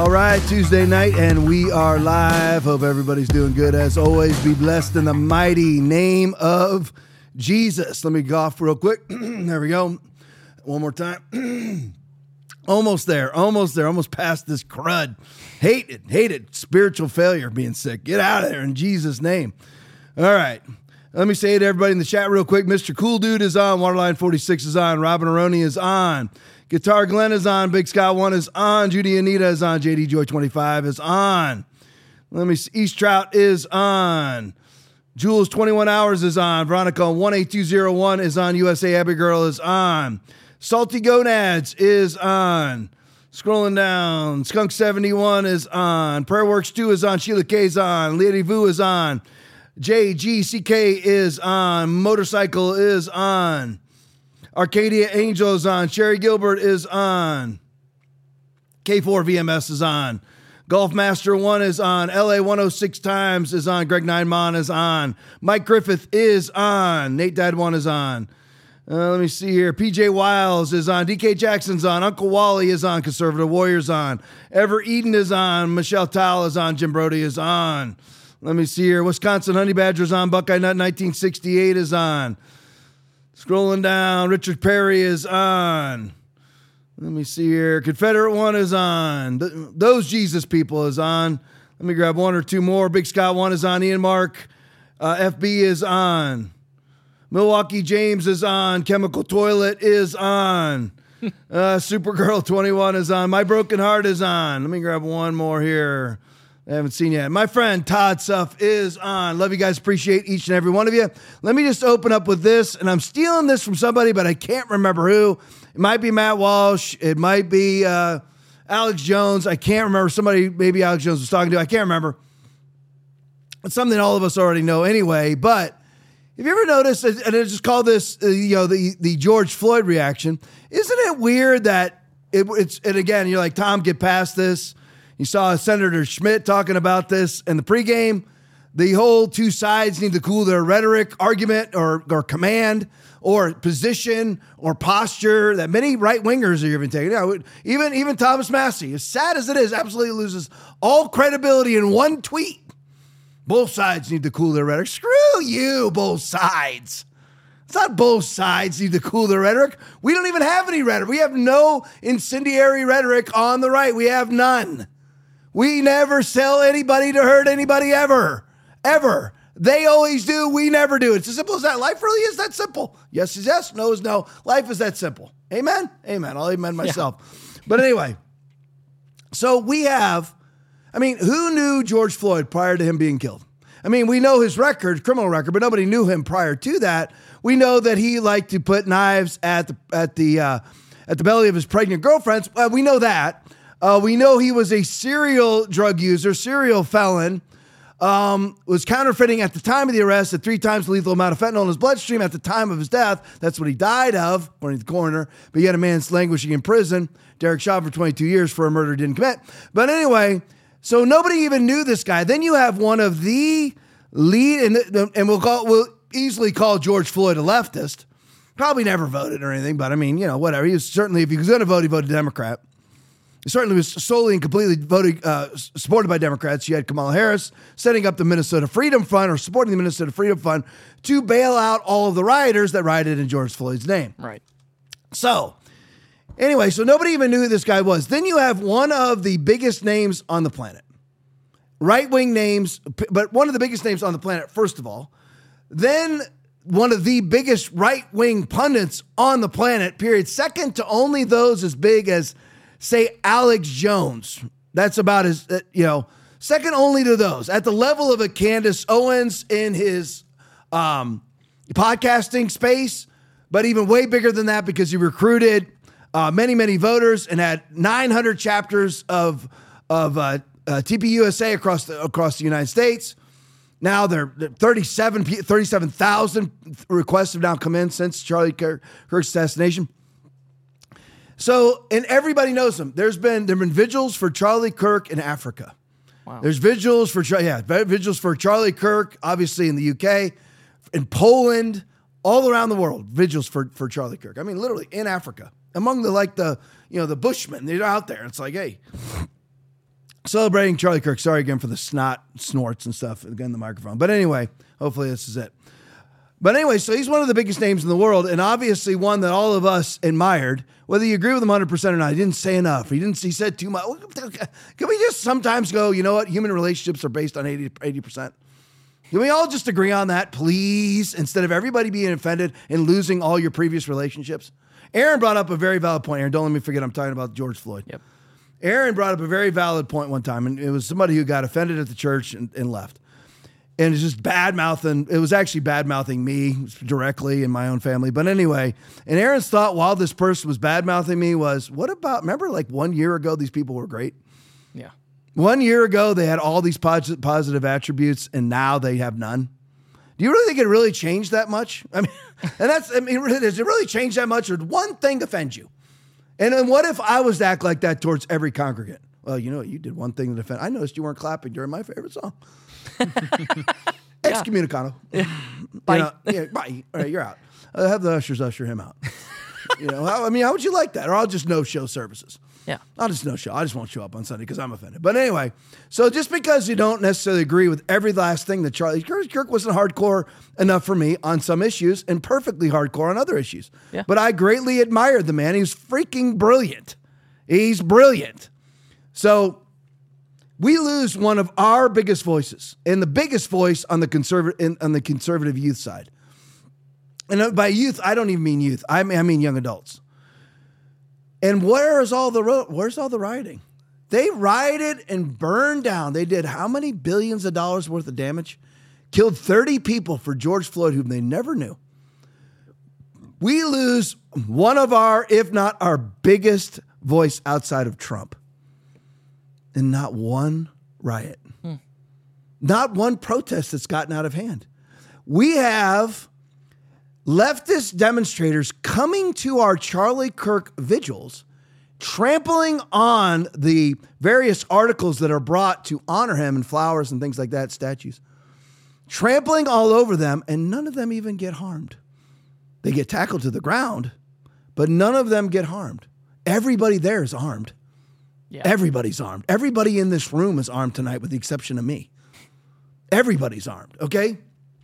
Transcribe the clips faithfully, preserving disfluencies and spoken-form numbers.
All right, Tuesday night, and we are live. Hope everybody's doing good. As always, be blessed in the mighty name of Jesus. Let me go off real quick. There we go. One more time. Almost there. Almost there. Almost past this crud. Hate it. Hate it. Spiritual failure, being sick. Get out of there in Jesus' name. All right. Let me say it to everybody in the chat real quick. Mister Cool Dude is on. Waterline forty-six is on. Robin Aroni is on. Guitar Glenn is on. Big Scott one is on. Judy Anita is on. J D Joy twenty-five is on. Let me see. East Trout is on. Jules twenty-one hours is on. Veronica one eight two zero one is on. U S A Abbey Girl is on. Salty Gonads is on. Scrolling down. Skunk seventy-one is on. Prayer Works two is on. Sheila K is on. Lady Vu is on. J G C K is on. Motorcycle is on. Arcadia Angel is on. Sherry Gilbert is on. K four V M S is on. Golf Master one is on. L A one oh six Times is on. Greg Ninemon is on. Mike Griffith is on. Nate Dad one is on. Uh, let me see here. P J Wiles is on. D K Jackson's on. Uncle Wally is on. Conservative Warriors on. Ever Eden is on. Michelle Towle is on. Jim Brody is on. Let me see here. Wisconsin Honey Badgers on. Buckeye Nut nineteen sixty-eight is on. Scrolling down. Richard Perry is on. Let me see here. Confederate one is on. Th- those Jesus people is on. Let me grab one or two more. Big Scott one is on. Ian Mark. Uh, F B is on. Milwaukee James is on. Chemical Toilet is on. uh, Supergirl twenty-one is on. My Broken Heart is on. Let me grab one more here. I haven't seen yet. My friend Todd Suff is on. Love you guys. Appreciate each and every one of you. Let me just open up with this, and I'm stealing this from somebody, but I can't remember who. It might be Matt Walsh. It might be uh, Alex Jones. I can't remember. Somebody, maybe Alex Jones was talking to. I can't remember. It's something all of us already know anyway, but have you ever noticed, and I just call this, uh, you know, the, the George Floyd reaction? Isn't it weird that it, it's, and again, you're like, Tom, get past this. You saw Senator Schmidt talking about this in the pregame. The whole two sides need to cool their rhetoric, argument, or, or command, or position, or posture that many right-wingers are even taking. You know, even, even Thomas Massey, as sad as it is, absolutely loses all credibility in one tweet. Both sides need to cool their rhetoric. Screw you, both sides. It's not both sides need to cool their rhetoric. We don't even have any rhetoric. We have no incendiary rhetoric on the right. We have none. We never tell anybody to hurt anybody ever. Ever. They always do. We never do. It's as simple as that. Life really is that simple. Yes is yes. No is no. Life is that simple. Amen? Amen. I'll amen myself. Yeah. But anyway, so we have, I mean, who knew George Floyd prior to him being killed? I mean, we know his record, criminal record, but nobody knew him prior to that. We know that he liked to put knives at the at the uh, at the belly of his pregnant girlfriends. Uh, we know that. Uh, we know he was a serial drug user, serial felon, um, was counterfeiting at the time of the arrest at three times the lethal amount of fentanyl in his bloodstream at the time of his death. That's what he died of, according to the coroner. But yet a man's languishing in prison. Derek Shaw for twenty-two years for a murder he didn't commit. But anyway, so nobody even knew this guy. Then you have one of the lead, and, and we'll call we'll easily call George Floyd a leftist. Probably never voted or anything, but I mean, you know, whatever. He was certainly, if he was going to vote, he voted Democrat. He certainly was solely and completely voting, uh, supported by Democrats. You had Kamala Harris setting up the Minnesota Freedom Fund, or supporting the Minnesota Freedom Fund, to bail out all of the rioters that rioted in George Floyd's name. Right. So, anyway, so nobody even knew who this guy was. Then you have one of the biggest names on the planet. Right-wing names, but one of the biggest names on the planet, first of all. Then one of the biggest right-wing pundits on the planet, period. Second to only those as big as, say, Alex Jones. That's about as, uh, you know, second only to those. At the level of a Candace Owens in his um, podcasting space, but even way bigger than that because he recruited uh, many, many voters and had nine hundred chapters of of uh, uh, T P U S A across the, across the United States. Now they're thirty-seven thousand requests have now come in since Charlie Kirk's assassination. So, and everybody knows him. There's been there have been vigils for Charlie Kirk in Africa. Wow. There's vigils for yeah, vigils for Charlie Kirk, obviously in the U K, in Poland, all around the world. Vigils for for Charlie Kirk. I mean, literally in Africa, among the like the you know the Bushmen. They're out there. It's like, hey, celebrating Charlie Kirk. Sorry again for the snot, snorts and stuff. Again, the microphone. But anyway, hopefully this is it. But anyway, so he's one of the biggest names in the world, and obviously one that all of us admired, whether you agree with him one hundred percent or not. He didn't say enough. He didn't. He said too much. Can we just sometimes go, you know what? Human relationships are based on eighty, eighty percent. Can we all just agree on that, please, instead of everybody being offended and losing all your previous relationships? Aaron brought up a very valid point. Aaron, don't let me forget I'm talking about George Floyd. Yep. Aaron brought up a very valid point one time, and it was somebody who got offended at the church and, and left. And it's just bad-mouthing. It was actually bad-mouthing me directly in my own family. But anyway, and Aaron's thought while this person was bad-mouthing me was, what about, remember like one year ago, these people were great? Yeah. One year ago, they had all these positive, positive attributes, and now they have none. Do you really think it really changed that much? I mean, and that's, I mean, does it really change that much, or did one thing offend you? And then what if I was to act like that towards every congregant? Well, you know what? You did one thing to offend. I noticed you weren't clapping during my favorite song. Excommunicado. Yeah. Bye. You know, yeah, bye. All right, you're out. Uh, have the ushers usher him out. You know, how, I mean, how would you like that? Or I'll just no-show services. Yeah. I'll just no-show. I just won't show up on Sunday because I'm offended. But anyway, so just because you don't necessarily agree with every last thing that Charlie Kirk, Kirk wasn't hardcore enough for me on some issues and perfectly hardcore on other issues. Yeah. But I greatly admired the man. He was freaking brilliant. He's brilliant. So we lose one of our biggest voices, and the biggest voice on the conservative on the conservative youth side. And by youth, I don't even mean youth. I mean I mean young adults. And where is all the ro- where's all the rioting? They rioted and burned down. They did how many billions of dollars worth of damage? Killed thirty people for George Floyd, whom they never knew. We lose one of our, if not our biggest voice outside of Trump. And not one riot. Hmm. Not one protest that's gotten out of hand. We have leftist demonstrators coming to our Charlie Kirk vigils, trampling on the various articles that are brought to honor him and flowers and things like that, statues, trampling all over them, and none of them even get harmed. They get tackled to the ground, but none of them get harmed. Everybody there is armed. Yeah. Everybody's armed. Everybody in this room is armed tonight with the exception of me. Everybody's armed, okay?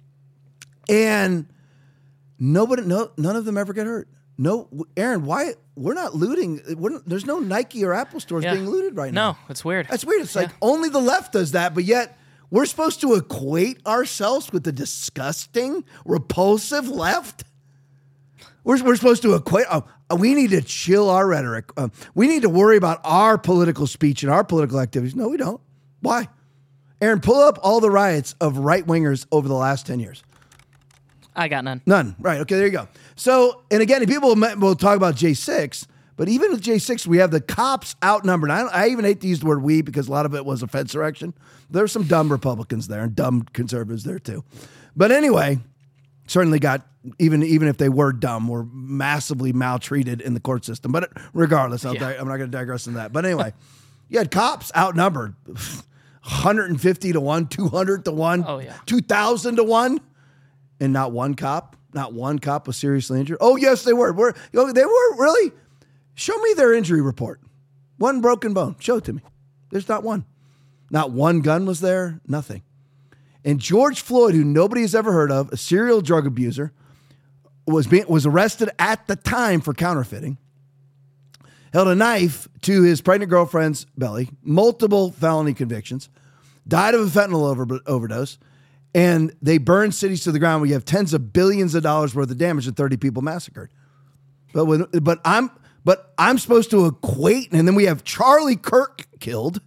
And nobody, no, none of them ever get hurt. No, Aaron, why? We're not looting. We're not, there's no Nike or Apple stores yeah. being looted right now. No, it's weird. That's weird. It's yeah. like only the left does that, but yet we're supposed to equate ourselves with the disgusting, repulsive left. We're, we're supposed to equate. Oh, we need to chill our rhetoric. Uh, we need to worry about our political speech and our political activities. No, we don't. Why? Aaron, pull up all the riots of right-wingers over the last ten years. I got none. None. Right. Okay, there you go. So, and again, people will talk about J six, but even with J six, we have the cops outnumbered. I, I even hate to use the word we because a lot of it was a fence direction. There's some dumb Republicans there and dumb conservatives there too. But anyway, certainly got, even even if they were dumb, were massively maltreated in the court system. But regardless, I'll yeah. di- I'm not going to digress on that. But anyway, you had cops outnumbered one hundred fifty to one, two hundred to one, oh, yeah. two thousand to one, and not one cop, not one cop was seriously injured. Oh, yes, they were. were they were really? Show me their injury report. One broken bone. Show it to me. There's not one. Not one gun was there. Nothing. And George Floyd, who nobody has ever heard of, a serial drug abuser, was being, was arrested at the time for counterfeiting, held a knife to his pregnant girlfriend's belly, multiple felony convictions, died of a fentanyl over, overdose, and they burned cities to the ground where you have tens of billions of dollars worth of damage and thirty people massacred. But when, but I'm but I'm supposed to equate, and then we have Charlie Kirk killed,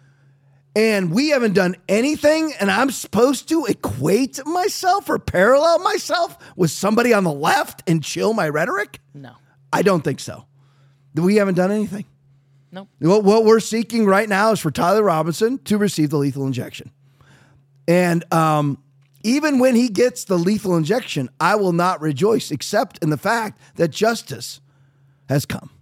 and we haven't done anything, and I'm supposed to equate myself or parallel myself with somebody on the left and chill my rhetoric? No. I don't think so. We haven't done anything. No. What, what we're seeking right now is for Tyler Robinson to receive the lethal injection. And um, even when he gets the lethal injection, I will not rejoice except in the fact that justice has come.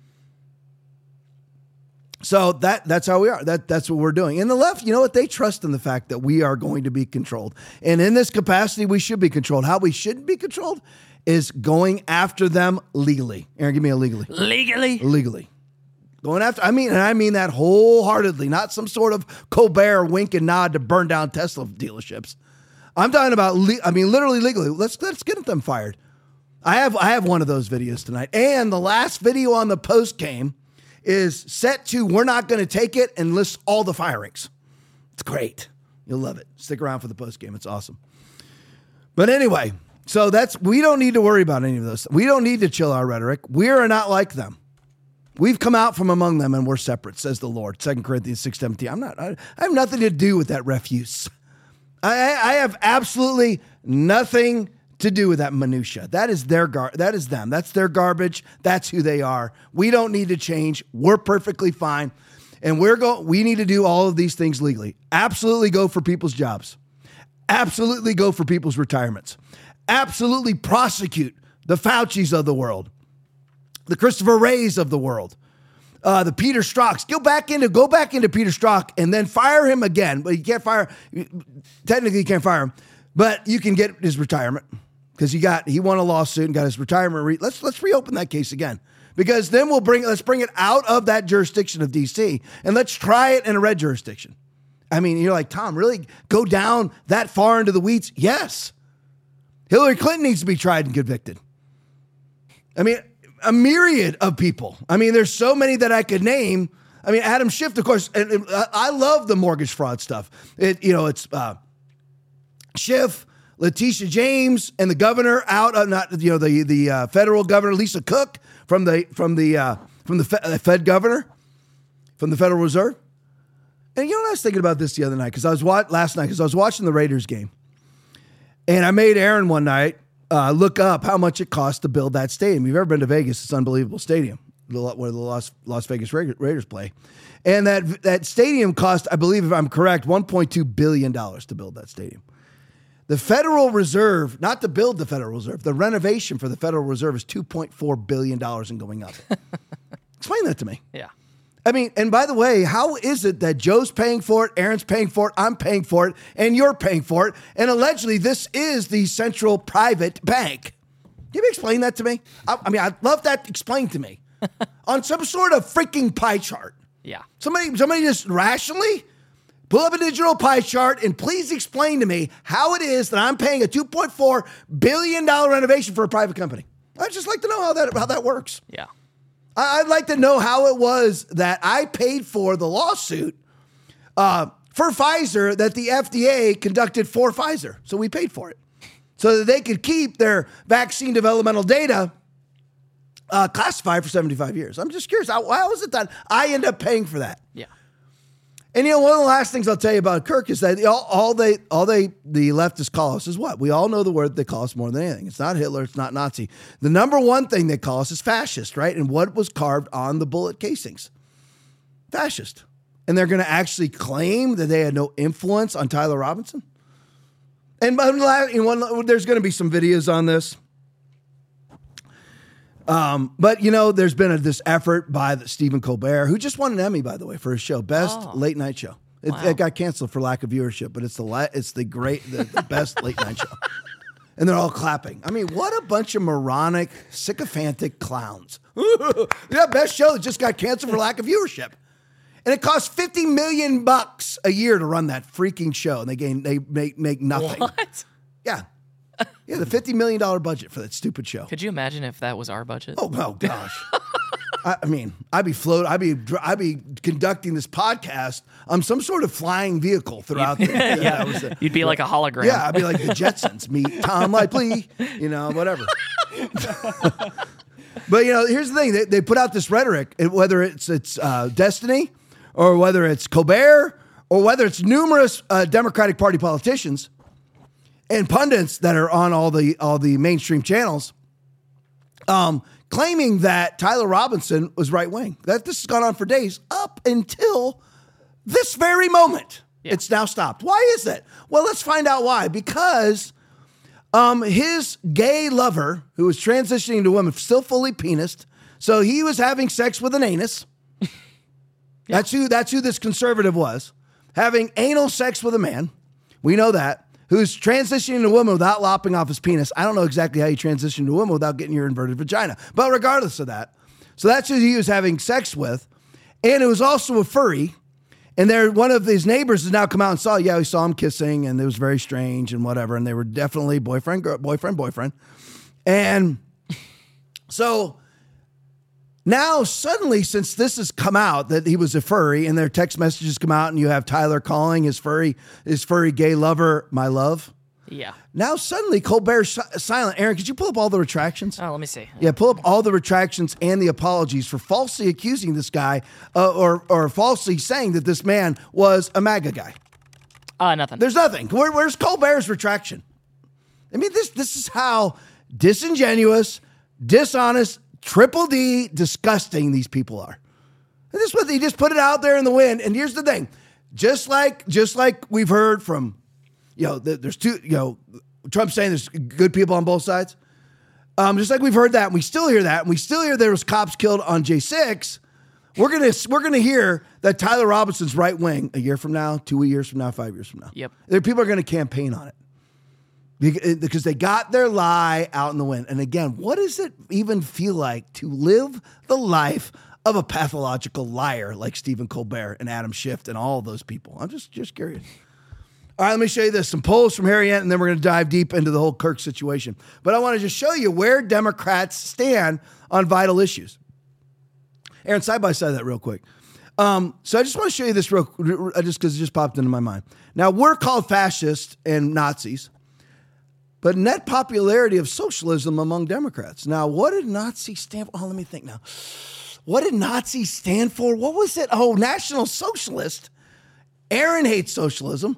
So that that's how we are. That that's what we're doing. And the left, you know what? They trust in the fact that we are going to be controlled. And in this capacity, we should be controlled. How we shouldn't be controlled is going after them legally. Aaron, give me a legally. Legally? Legally. Going after, I mean, and I mean that wholeheartedly, not some sort of Colbert wink and nod to burn down Tesla dealerships. I'm talking about, le- I mean, literally legally. Let's let's get them fired. I have I have one of those videos tonight. And the last video on the post game is set to we're not going to take it and list all the firings. It's great. You'll love it. Stick around for the post game. It's awesome. But anyway, so that's, we don't need to worry about any of those. We don't need to chill our rhetoric. We are not like them. We've come out from among them and we're separate, says the Lord. Second Corinthians six seventeen. I'm not, I, I have nothing to do with that refuse. I, I have absolutely nothing to do with that minutia. That is their gar- that is them. That's their garbage. That's who they are. We don't need to change. We're perfectly fine. And we're go we need to do all of these things legally. Absolutely go for people's jobs. Absolutely go for people's retirements. Absolutely prosecute the Faucis of the world. The Christopher Wrays of the world. Uh, the Peter Strzoks. Go back into go back into Peter Strzok and then fire him again. But you can't fire technically you can't fire him, but you can get his retirement. Because he got he won a lawsuit and got his retirement. Re- let's let's reopen that case again. Because then we'll bring let's bring it out of that jurisdiction of D C and let's try it in a red jurisdiction. I mean, you're like, Tom, really go down that far into the weeds? Yes. Hillary Clinton needs to be tried and convicted. I mean, a myriad of people. I mean, there's so many that I could name. I mean, Adam Schiff, of course, and, and I love the mortgage fraud stuff. It, you know, it's uh, Schiff, Letitia James, and the governor out. Uh, not you know the the uh, federal governor Lisa Cook from the from the uh, from the Fed, uh, Fed governor from the Federal Reserve. And you know what I was thinking about this the other night because I was wa- last night because I was watching the Raiders game, and I made Aaron one night uh, look up how much it costs to build that stadium. If you've ever been to Vegas, it's an unbelievable stadium, where the Las Las Vegas Raiders play, and that that stadium cost, I believe, if I'm correct, one point two billion dollars to build that stadium. The Federal Reserve, not to build the Federal Reserve, the renovation for the Federal Reserve is two point four billion dollars and going up. Explain that to me. Yeah. I mean, and by the way, how is it that Joe's paying for it, Aaron's paying for it, I'm paying for it, and you're paying for it, and allegedly this is the central private bank? Can you explain that to me? I, I mean, I'd love that explained to me on some sort of freaking pie chart. Yeah. Somebody, somebody just rationally pull up a digital pie chart and please explain to me how it is that I'm paying a two point four billion dollars renovation for a private company. I'd just like to know how that how that works. Yeah. I'd like to know how it was that I paid for the lawsuit uh, for Pfizer that the F D A conducted for Pfizer. So we paid for it so that they could keep their vaccine developmental data uh, classified for seventy-five years. I'm just curious. How, how is it that I end up paying for that? Yeah. And you know, one of the last things I'll tell you about Kirk is that all, all they, all they, the leftists call us is what? We all know the word they call us more than anything. It's not Hitler. It's not Nazi. The number one thing they call us is fascist, right? And what was carved on the bullet casings? Fascist. And they're going to actually claim that they had no influence on Tyler Robinson. And in one, there's going to be some videos on this. Um, but, you know, there's been a, this effort by the Stephen Colbert, who just won an Emmy, by the way, for his show, Best oh. Late Night Show. It, Wow. it got canceled for lack of viewership, but it's the la- it's the great, the, the best late night show. And they're all clapping. I mean, what a bunch of moronic, sycophantic clowns. Yeah, best show that just got canceled for lack of viewership. And it costs fifty million bucks a year to run that freaking show. And they gain, they make, make nothing. What? Yeah. Yeah, the fifty million dollars budget for that stupid show. Could you imagine if that was our budget? Oh, oh gosh. I, I mean, I'd be float. I'd be, I'd be conducting this podcast on some sort of flying vehicle throughout. The, yeah, that was the, you'd be like a hologram. Yeah, I'd be like the Jetsons. Meet Tom Lipley, you know, whatever. But you know, here's the thing: they, they put out this rhetoric, whether it's it's uh, Destiny, or whether it's Colbert, or whether it's numerous uh, Democratic Party politicians and pundits that are on all the all the mainstream channels, um, claiming that Tyler Robinson was right wing. That this has gone on for days up until this very moment. Yeah. It's now stopped. Why is it? Well, let's find out why. Because um, his gay lover, who was transitioning to a woman, still fully penised, so he was having sex with an anus. yeah. That's who. That's who this conservative was, having anal sex with a man. We know that. Who's transitioning to a woman without lopping off his penis. I don't know exactly how you transition to a woman without getting your inverted vagina. But regardless of that, so that's who he was having sex with. And it was also a furry. And there, one of his neighbors has now come out and saw, yeah, we saw him kissing, and it was very strange and whatever. And they were definitely boyfriend, girl, boyfriend, boyfriend. And so now suddenly, since this has come out that he was a furry, and their text messages come out, and you have Tyler calling his furry, his furry gay lover, my love. Yeah. Now suddenly Colbert's silent. Aaron, could you pull up all the retractions? Oh, let me see. Yeah, pull up all the retractions and the apologies for falsely accusing this guy uh, or or falsely saying that this man was a MAGA guy. Uh, nothing. There's nothing. Where, where's Colbert's retraction? I mean, this this is how disingenuous, dishonest, triple D, disgusting these people are. And this is what they just put it out there in the wind. And here's the thing: just like just like we've heard from. You know, there's two, you know, Trump's saying there's good people on both sides. Um, just like we've heard that, and we still hear that, and we still hear there was cops killed on J six. We're gonna we're gonna hear that Tyler Robinson's right wing a year from now, two years from now, five years from now. Yep. There, people are gonna campaign on it because they got their lie out in the wind. And again, what does it even feel like to live the life of a pathological liar like Stephen Colbert and Adam Schiff and all those people? I'm just just curious. All right, let me show you this. Some polls from Harry Ent, and then we're going to dive deep into the whole Kirk situation. But I want to just show you where Democrats stand on vital issues. Aaron, side by side that real quick. Um, so I just want to show you this real just because it just popped into my mind. Now, we're called fascists and Nazis, but net popularity of socialism among Democrats. Now, what did Nazi stand for? Oh, let me think now. What did Nazi stand for? What was it? Oh, National Socialist. Aaron hates socialism.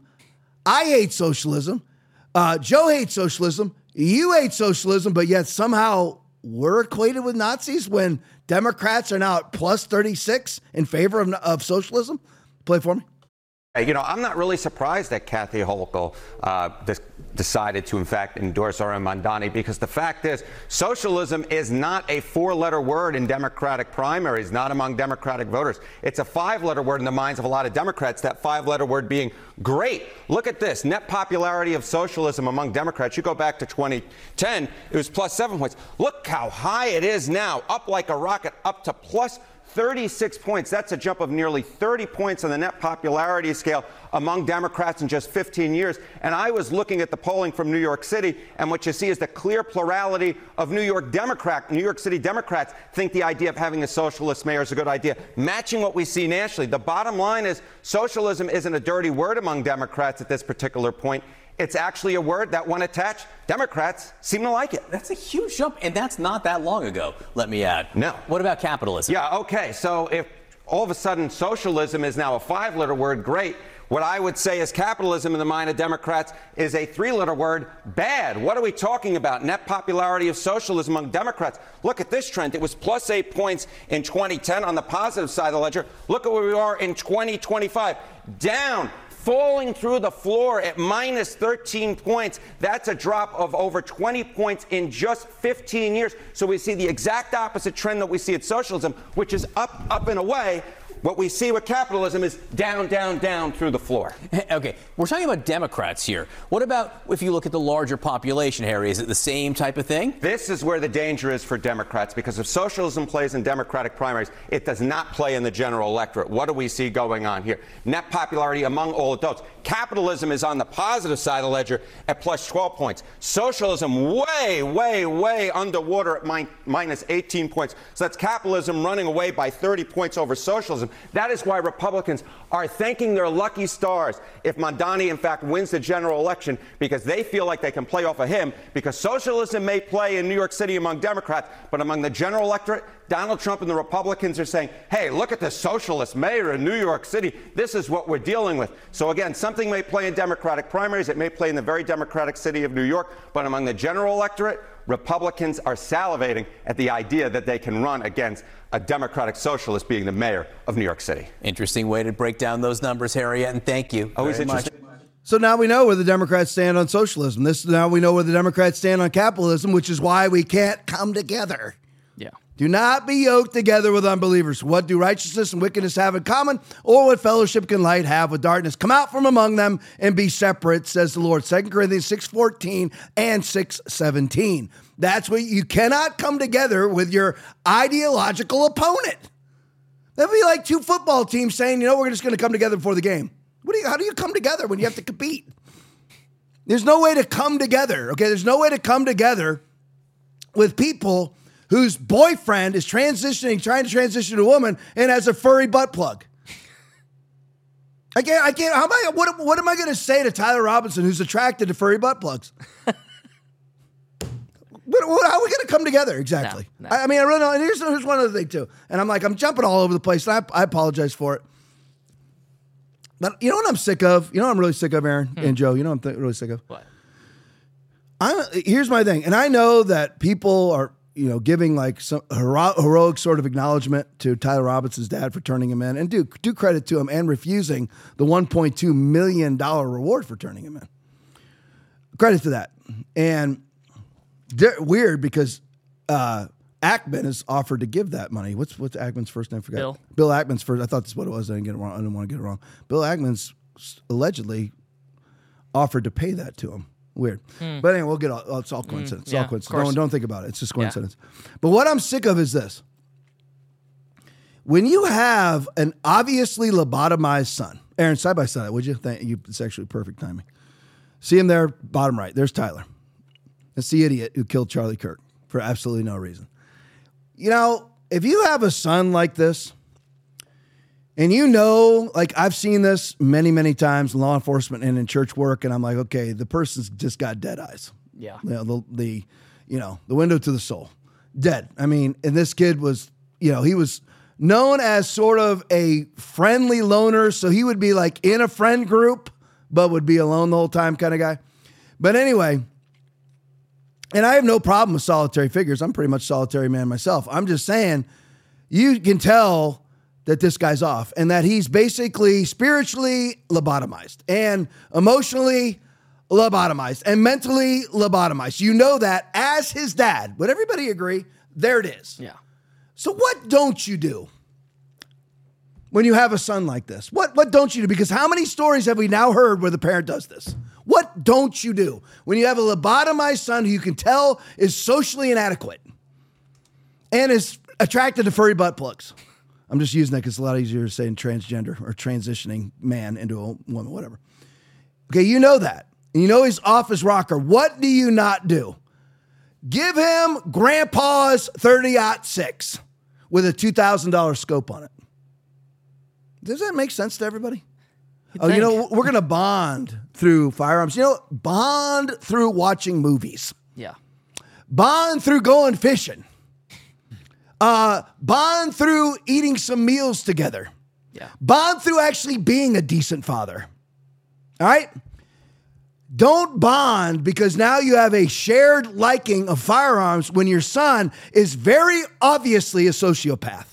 I hate socialism. Uh, Joe hates socialism. You hate socialism, but yet somehow we're equated with Nazis when Democrats are now at plus thirty-six in favor of, of socialism. Play for me. You know, I'm not really surprised that Kathy Hochul uh, des- decided to, in fact, endorse R M Mamdani, because the fact is, socialism is not a four-letter word in Democratic primaries, not among Democratic voters. It's a five-letter word in the minds of a lot of Democrats, that five-letter word being great. Look at this. Net popularity of socialism among Democrats. You go back to twenty ten, it was plus seven points. Look how high it is now, up like a rocket, up to plus thirty-six points. That's a jump of nearly thirty points on the net popularity scale among Democrats in just fifteen years. And I was looking at the polling from New York City, and what you see is the clear plurality of New York Democrat, New York City Democrats think the idea of having a socialist mayor is a good idea, matching what we see nationally. The bottom line is socialism isn't a dirty word among Democrats at this particular point. It's actually a word that, when attached, Democrats seem to like it. That's a huge jump, and that's not that long ago, let me add. No. What about capitalism? Yeah, okay, so if all of a sudden socialism is now a five-letter word, great. What I would say is capitalism in the mind of Democrats is a three-letter word, bad. What are we talking about? Net popularity of socialism among Democrats. Look at this trend. It was plus eight points in twenty ten on the positive side of the ledger. Look at where we are in twenty twenty-five. Down. Falling through the floor at minus thirteen points. That's a drop of over twenty points in just fifteen years. So we see the exact opposite trend that we see at socialism, which is up, up and away. What we see with capitalism is down, down, down through the floor. Okay, we're talking about Democrats here. What about if you look at the larger population, Harry? Is it the same type of thing? This is where the danger is for Democrats, because if socialism plays in Democratic primaries, it does not play in the general electorate. What do we see going on here? Net popularity among all adults. Capitalism is on the positive side of the ledger at plus twelve points. Socialism way, way, way underwater at min- minus eighteen points. So that's capitalism running away by thirty points over socialism. That is why Republicans are thanking their lucky stars if Mamdani, in fact, wins the general election, because they feel like they can play off of him, because socialism may play in New York City among Democrats, but among the general electorate, Donald Trump and the Republicans are saying, hey, look at this socialist mayor in New York City. This is what we're dealing with. So again, something may play in Democratic primaries. It may play in the very Democratic city of New York, but among the general electorate, Republicans are salivating at the idea that they can run against a Democratic socialist being the mayor of New York City. Interesting way to break down those numbers, Harry, and thank you. Always very interesting. Much. So now we know where the Democrats stand on socialism. This now we know where the Democrats stand on capitalism, which is why we can't come together. Yeah. Do not be yoked together with unbelievers. What do righteousness and wickedness have in common? Or what fellowship can light have with darkness? Come out from among them and be separate, says the Lord. Second Corinthians six fourteen and six seventeen. That's what you cannot come together with your ideological opponent. That'd be like two football teams saying, you know, we're just going to come together before the game. What do you, how do you come together when you have to compete? There's no way to come together, okay? There's no way to come together with people whose boyfriend is transitioning, trying to transition to a woman and has a furry butt plug. I can't, I can't, how am I, what, what am I going to say to Tyler Robinson who's attracted to furry butt plugs? What, what, how are we going to come together exactly? No, no. I, I mean, I really don't. And here's, here's one other thing too. And I'm like, I'm jumping all over the place. And I, I apologize for it. But you know what I'm sick of? You know what I'm really sick of, Aaron hmm. and Joe? You know what I'm th- really sick of? What? I'm, here's my thing. And I know that people are, you know, giving like some hero- heroic sort of acknowledgement to Tyler Robinson's dad for turning him in. And do, do credit to him and refusing the one point two million dollars reward for turning him in. Credit to that. And they're weird because uh, Ackman is offered to give that money. What's what's Ackman's first name? I forgot. Bill. Bill Ackman's first. I thought that's what it was. I didn't get it wrong. I didn't want to get it wrong. Bill Ackman's allegedly offered to pay that to him. Weird. Mm. But anyway, we'll get all, it's all coincidence. Mm, it's yeah, all coincidence. Don't, don't think about it. It's just coincidence. Yeah. But what I'm sick of is this. When you have an obviously lobotomized son, Aaron, side by side, would you? Thank you. It's actually perfect timing. See him there, bottom right. There's Tyler. That's the idiot who killed Charlie Kirk for absolutely no reason. You know, if you have a son like this, and you know, like I've seen this many, many times in law enforcement and in church work, and I'm like, okay, the person's just got dead eyes. Yeah. You know, the, the, you know, the window to the soul. Dead. I mean, and this kid was, you know, he was known as sort of a friendly loner, so he would be like in a friend group, but would be alone the whole time kind of guy. But anyway, and I have no problem with solitary figures. I'm pretty much solitary man myself. I'm just saying, you can tell that this guy's off and that he's basically spiritually lobotomized and emotionally lobotomized and mentally lobotomized. You know that as his dad. Would everybody agree? There it is. Yeah. So what don't you do when you have a son like this? What, what don't you do? Because how many stories have we now heard where the parent does this? What don't you do when you have a lobotomized son who you can tell is socially inadequate and is attracted to furry butt plugs? I'm just using that because it's a lot easier to say in transgender or transitioning man into a woman, whatever. Okay, you know that. And you know he's off his rocker. What do you not do? Give him grandpa's thirty aught six with a two thousand dollars scope on it. Does that make sense to everybody? Oh, you know, we're going to bond through firearms. You know, bond through watching movies. Yeah. Bond through going fishing. Uh, bond through eating some meals together. Yeah. Bond through actually being a decent father. All right? Don't bond because now you have a shared liking of firearms when your son is very obviously a sociopath.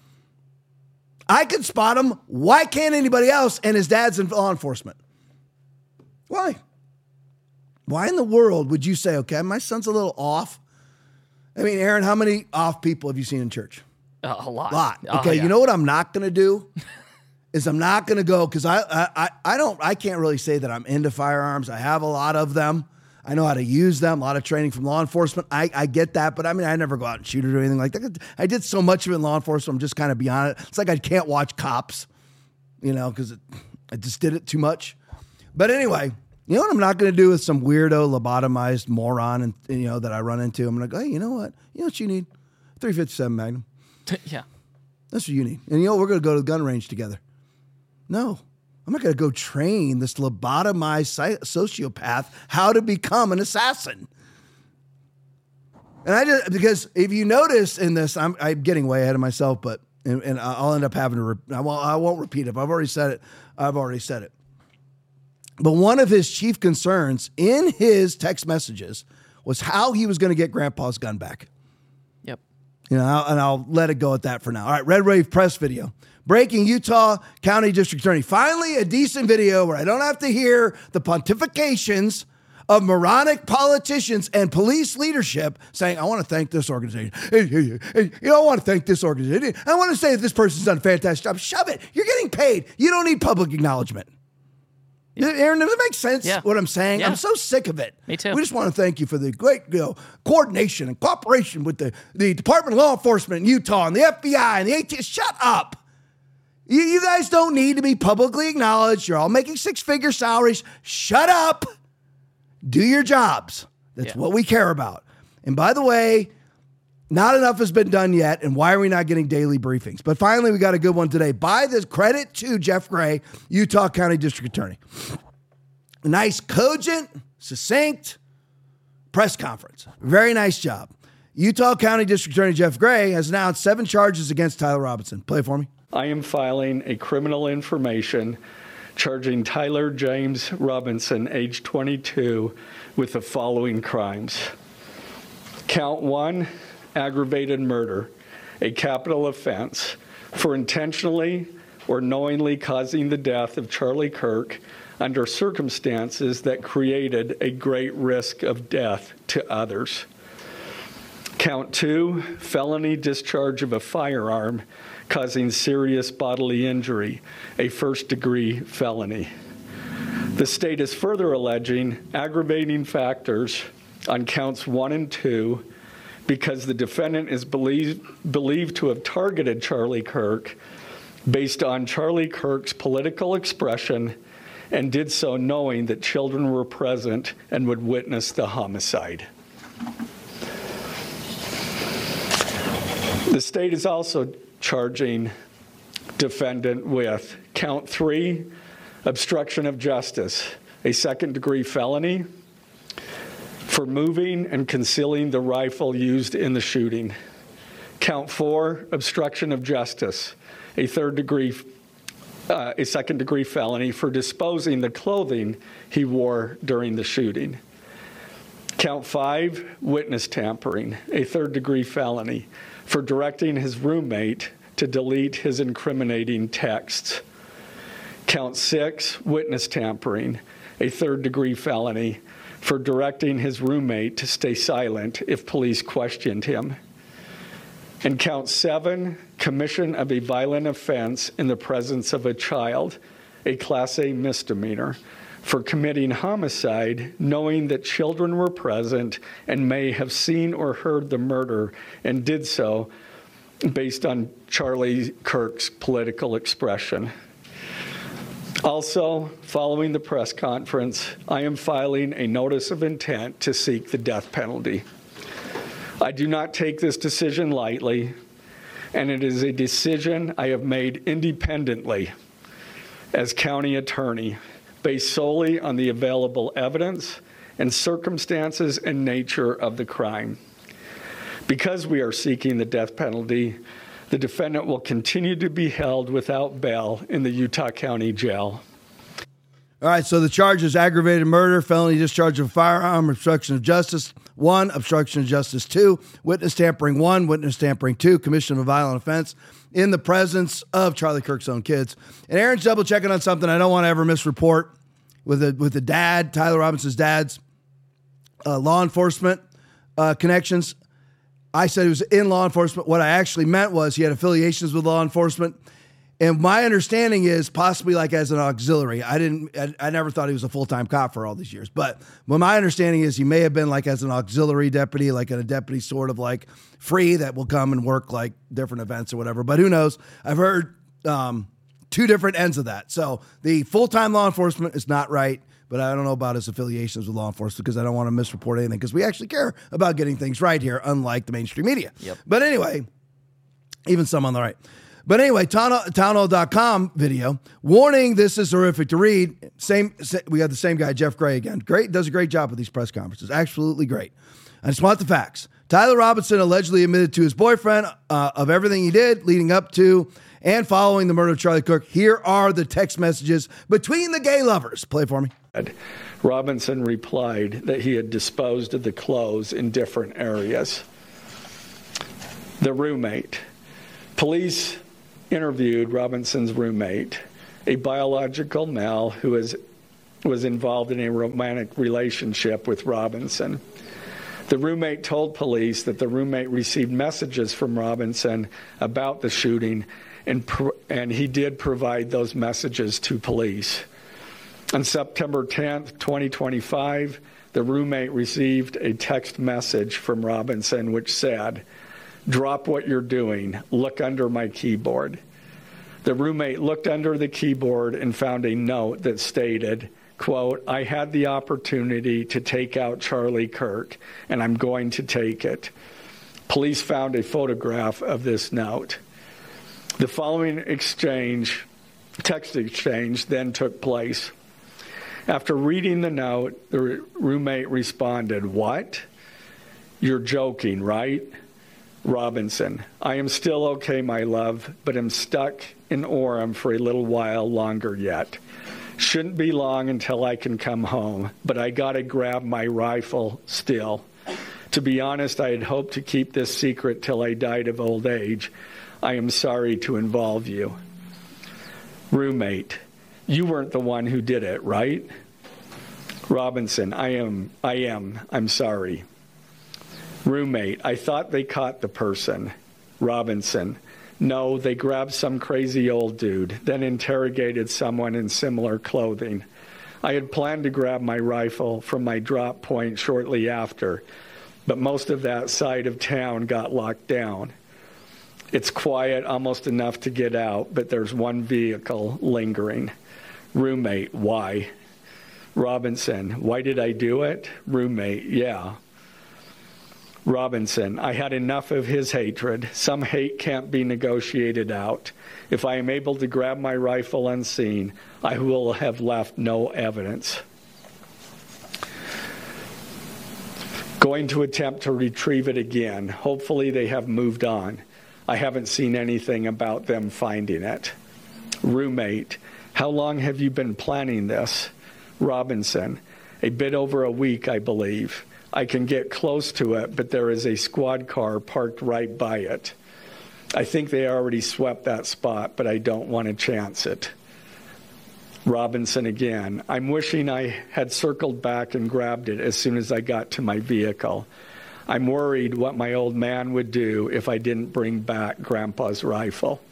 I could spot him. Why can't anybody else? And his dad's in law enforcement. Why? Why in the world would you say, okay, my son's a little off? I mean, Aaron, how many off people have you seen in church? Uh, a lot. A lot. Oh, Okay, yeah. You know what I'm not going to do? is I'm not going to go, because I, I, I don't, I can't really say that I'm into firearms. I have a lot of them. I know how to use them, a lot of training from law enforcement. I, I get that, but I mean, I never go out and shoot or do anything like that. I did so much of it in law enforcement, I'm just kind of beyond it. It's like I can't watch Cops, you know, because I just did it too much. But anyway, you know what I'm not going to do with some weirdo, lobotomized moron, and you know that I run into? I'm going to go, hey, you know what? You know what you need? three fifty-seven Magnum. Yeah. That's what you need. And you know, we're going to go to the gun range together. No. I'm not going to go train this lobotomized sociopath how to become an assassin. And I just, because if you notice in this, I'm, I'm getting way ahead of myself, but, and, and I'll end up having to, re- I, won't, I won't repeat it. I've already said it. I've already said it. But one of his chief concerns in his text messages was how he was going to get grandpa's gun back. Yep. You know, and I'll let it go at that for now. All right, Red Wave Press video. Breaking Utah County District Attorney. Finally, a decent video where I don't have to hear the pontifications of moronic politicians and police leadership saying, I want to thank this organization. Hey, hey, hey, you know, I want to thank this organization. I want to say that this person's done a fantastic job. Shove it. You're getting paid. You don't need public acknowledgement. Yeah. Aaron, does it make sense yeah. what I'm saying? Yeah. I'm so sick of it. Me too. We just want to thank you for the great you know, coordination and cooperation with the, the Department of Law Enforcement in Utah and the F B I and the A T F. Shut up. You, you guys don't need to be publicly acknowledged. You're all making six-figure salaries. Shut up. Do your jobs. That's Yeah. what we care about. And by the way, not enough has been done yet, and why are we not getting daily briefings? But finally, we got a good one today. By the credit to Jeff Gray, Utah County District Attorney. A nice, cogent, succinct press conference. Very nice job. Utah County District Attorney Jeff Gray has announced seven charges against Tyler Robinson. Play it for me. I am filing a criminal information charging Tyler James Robinson, age twenty-two, with the following crimes. Count one, aggravated murder, a capital offense for intentionally or knowingly causing the death of Charlie Kirk under circumstances that created a great risk of death to others. Count two, felony discharge of a firearm causing serious bodily injury, a first-degree felony. The state is further alleging aggravating factors on counts one and two because the defendant is believed, believed to have targeted Charlie Kirk based on Charlie Kirk's political expression and did so knowing that children were present and would witness the homicide. The state is also charging defendant with count three, obstruction of justice, a second-degree felony for moving and concealing the rifle used in the shooting. Count four, obstruction of justice, a third-degree Uh, a second-degree felony for disposing the clothing he wore during the shooting. Count five, witness tampering, a third-degree felony for directing his roommate to delete his incriminating texts. Count six, witness tampering, a third-degree felony for directing his roommate to stay silent if police questioned him. And count seven, commission of a violent offense in the presence of a child, a Class A misdemeanor, for committing homicide knowing that children were present and may have seen or heard the murder and did so based on Charlie Kirk's political expression. Also, following the press conference, I am filing a notice of intent to seek the death penalty. I do not take this decision lightly, and it is a decision I have made independently as county attorney, based solely on the available evidence and circumstances and nature of the crime. Because we are seeking the death penalty, the defendant will continue to be held without bail in the Utah County Jail. All right, so the charge is aggravated murder, felony discharge of a firearm, obstruction of justice, one, obstruction of justice, two, witness tampering, one, witness tampering, two, commission of a violent offense in the presence of Charlie Kirk's own kids. And Aaron's double checking on something I don't want to ever misreport with the, with the dad, Tyler Robinson's dad's uh, law enforcement uh, connections. I said he was in law enforcement. What I actually meant was he had affiliations with law enforcement. And my understanding is possibly like as an auxiliary. I didn't, I, I never thought he was a full-time cop for all these years. But well, my understanding is he may have been like as an auxiliary deputy, like a deputy sort of like free that will come and work like different events or whatever. But who knows? I've heard um, two different ends of that. So the full-time law enforcement is not right, but I don't know about his affiliations with law enforcement because I don't want to misreport anything because we actually care about getting things right here, unlike the mainstream media. Yep. But anyway, even some on the right. But anyway, townhall dot com video. Warning, this is horrific to read. Same, we got the same guy, Jeff Gray again. Great, does a great job with these press conferences. Absolutely great. I just want the facts. Tyler Robinson allegedly admitted to his boyfriend uh, of everything he did leading up to and following the murder of Charlie Kirk. Here are the text messages between the gay lovers. Play for me. Robinson replied that he had disposed of the clothes in different areas. The roommate. Police interviewed Robinson's roommate, a biological male who is, was involved in a romantic relationship with Robinson. The roommate told police that the roommate received messages from Robinson about the shooting, and, and he did provide those messages to police. On September tenth, twenty twenty-five, the roommate received a text message from Robinson which said, "Drop what you're doing. Look under my keyboard." The roommate looked under the keyboard and found a note that stated, quote, "I had the opportunity to take out Charlie Kirk, and I'm going to take it." Police found a photograph of this note. The following exchange, text exchange, then took place. After reading the note, the roommate responded, "What? You're joking, right? Robinson, I am still okay, my love, but am stuck in Orem for a little while longer yet. Shouldn't be long until I can come home, but I gotta grab my rifle still. To be honest, I had hoped to keep this secret till I died of old age. I am sorry to involve you." Roommate, you weren't the one who did it, right? Robinson, I am, I am, I'm sorry. Roommate, I thought they caught the person. Robinson, no, they grabbed some crazy old dude, then interrogated someone in similar clothing. I had planned to grab my rifle from my drop point shortly after, but most of that side of town got locked down. It's quiet, almost enough to get out, but there's one vehicle lingering. Roommate, why? Robinson, why did I do it? Roommate, yeah. Robinson, I had enough of his hatred. Some hate can't be negotiated out. If I am able to grab my rifle unseen, I will have left no evidence. Going to attempt to retrieve it again. Hopefully they have moved on. I haven't seen anything about them finding it. Roommate, how long have you been planning this? Robinson, a bit over a week, I believe. I can get close to it, but there is a squad car parked right by it. I think they already swept that spot, but I don't want to chance it. Robinson again, I'm wishing I had circled back and grabbed it as soon as I got to my vehicle. I'm worried what my old man would do if I didn't bring back Grandpa's rifle.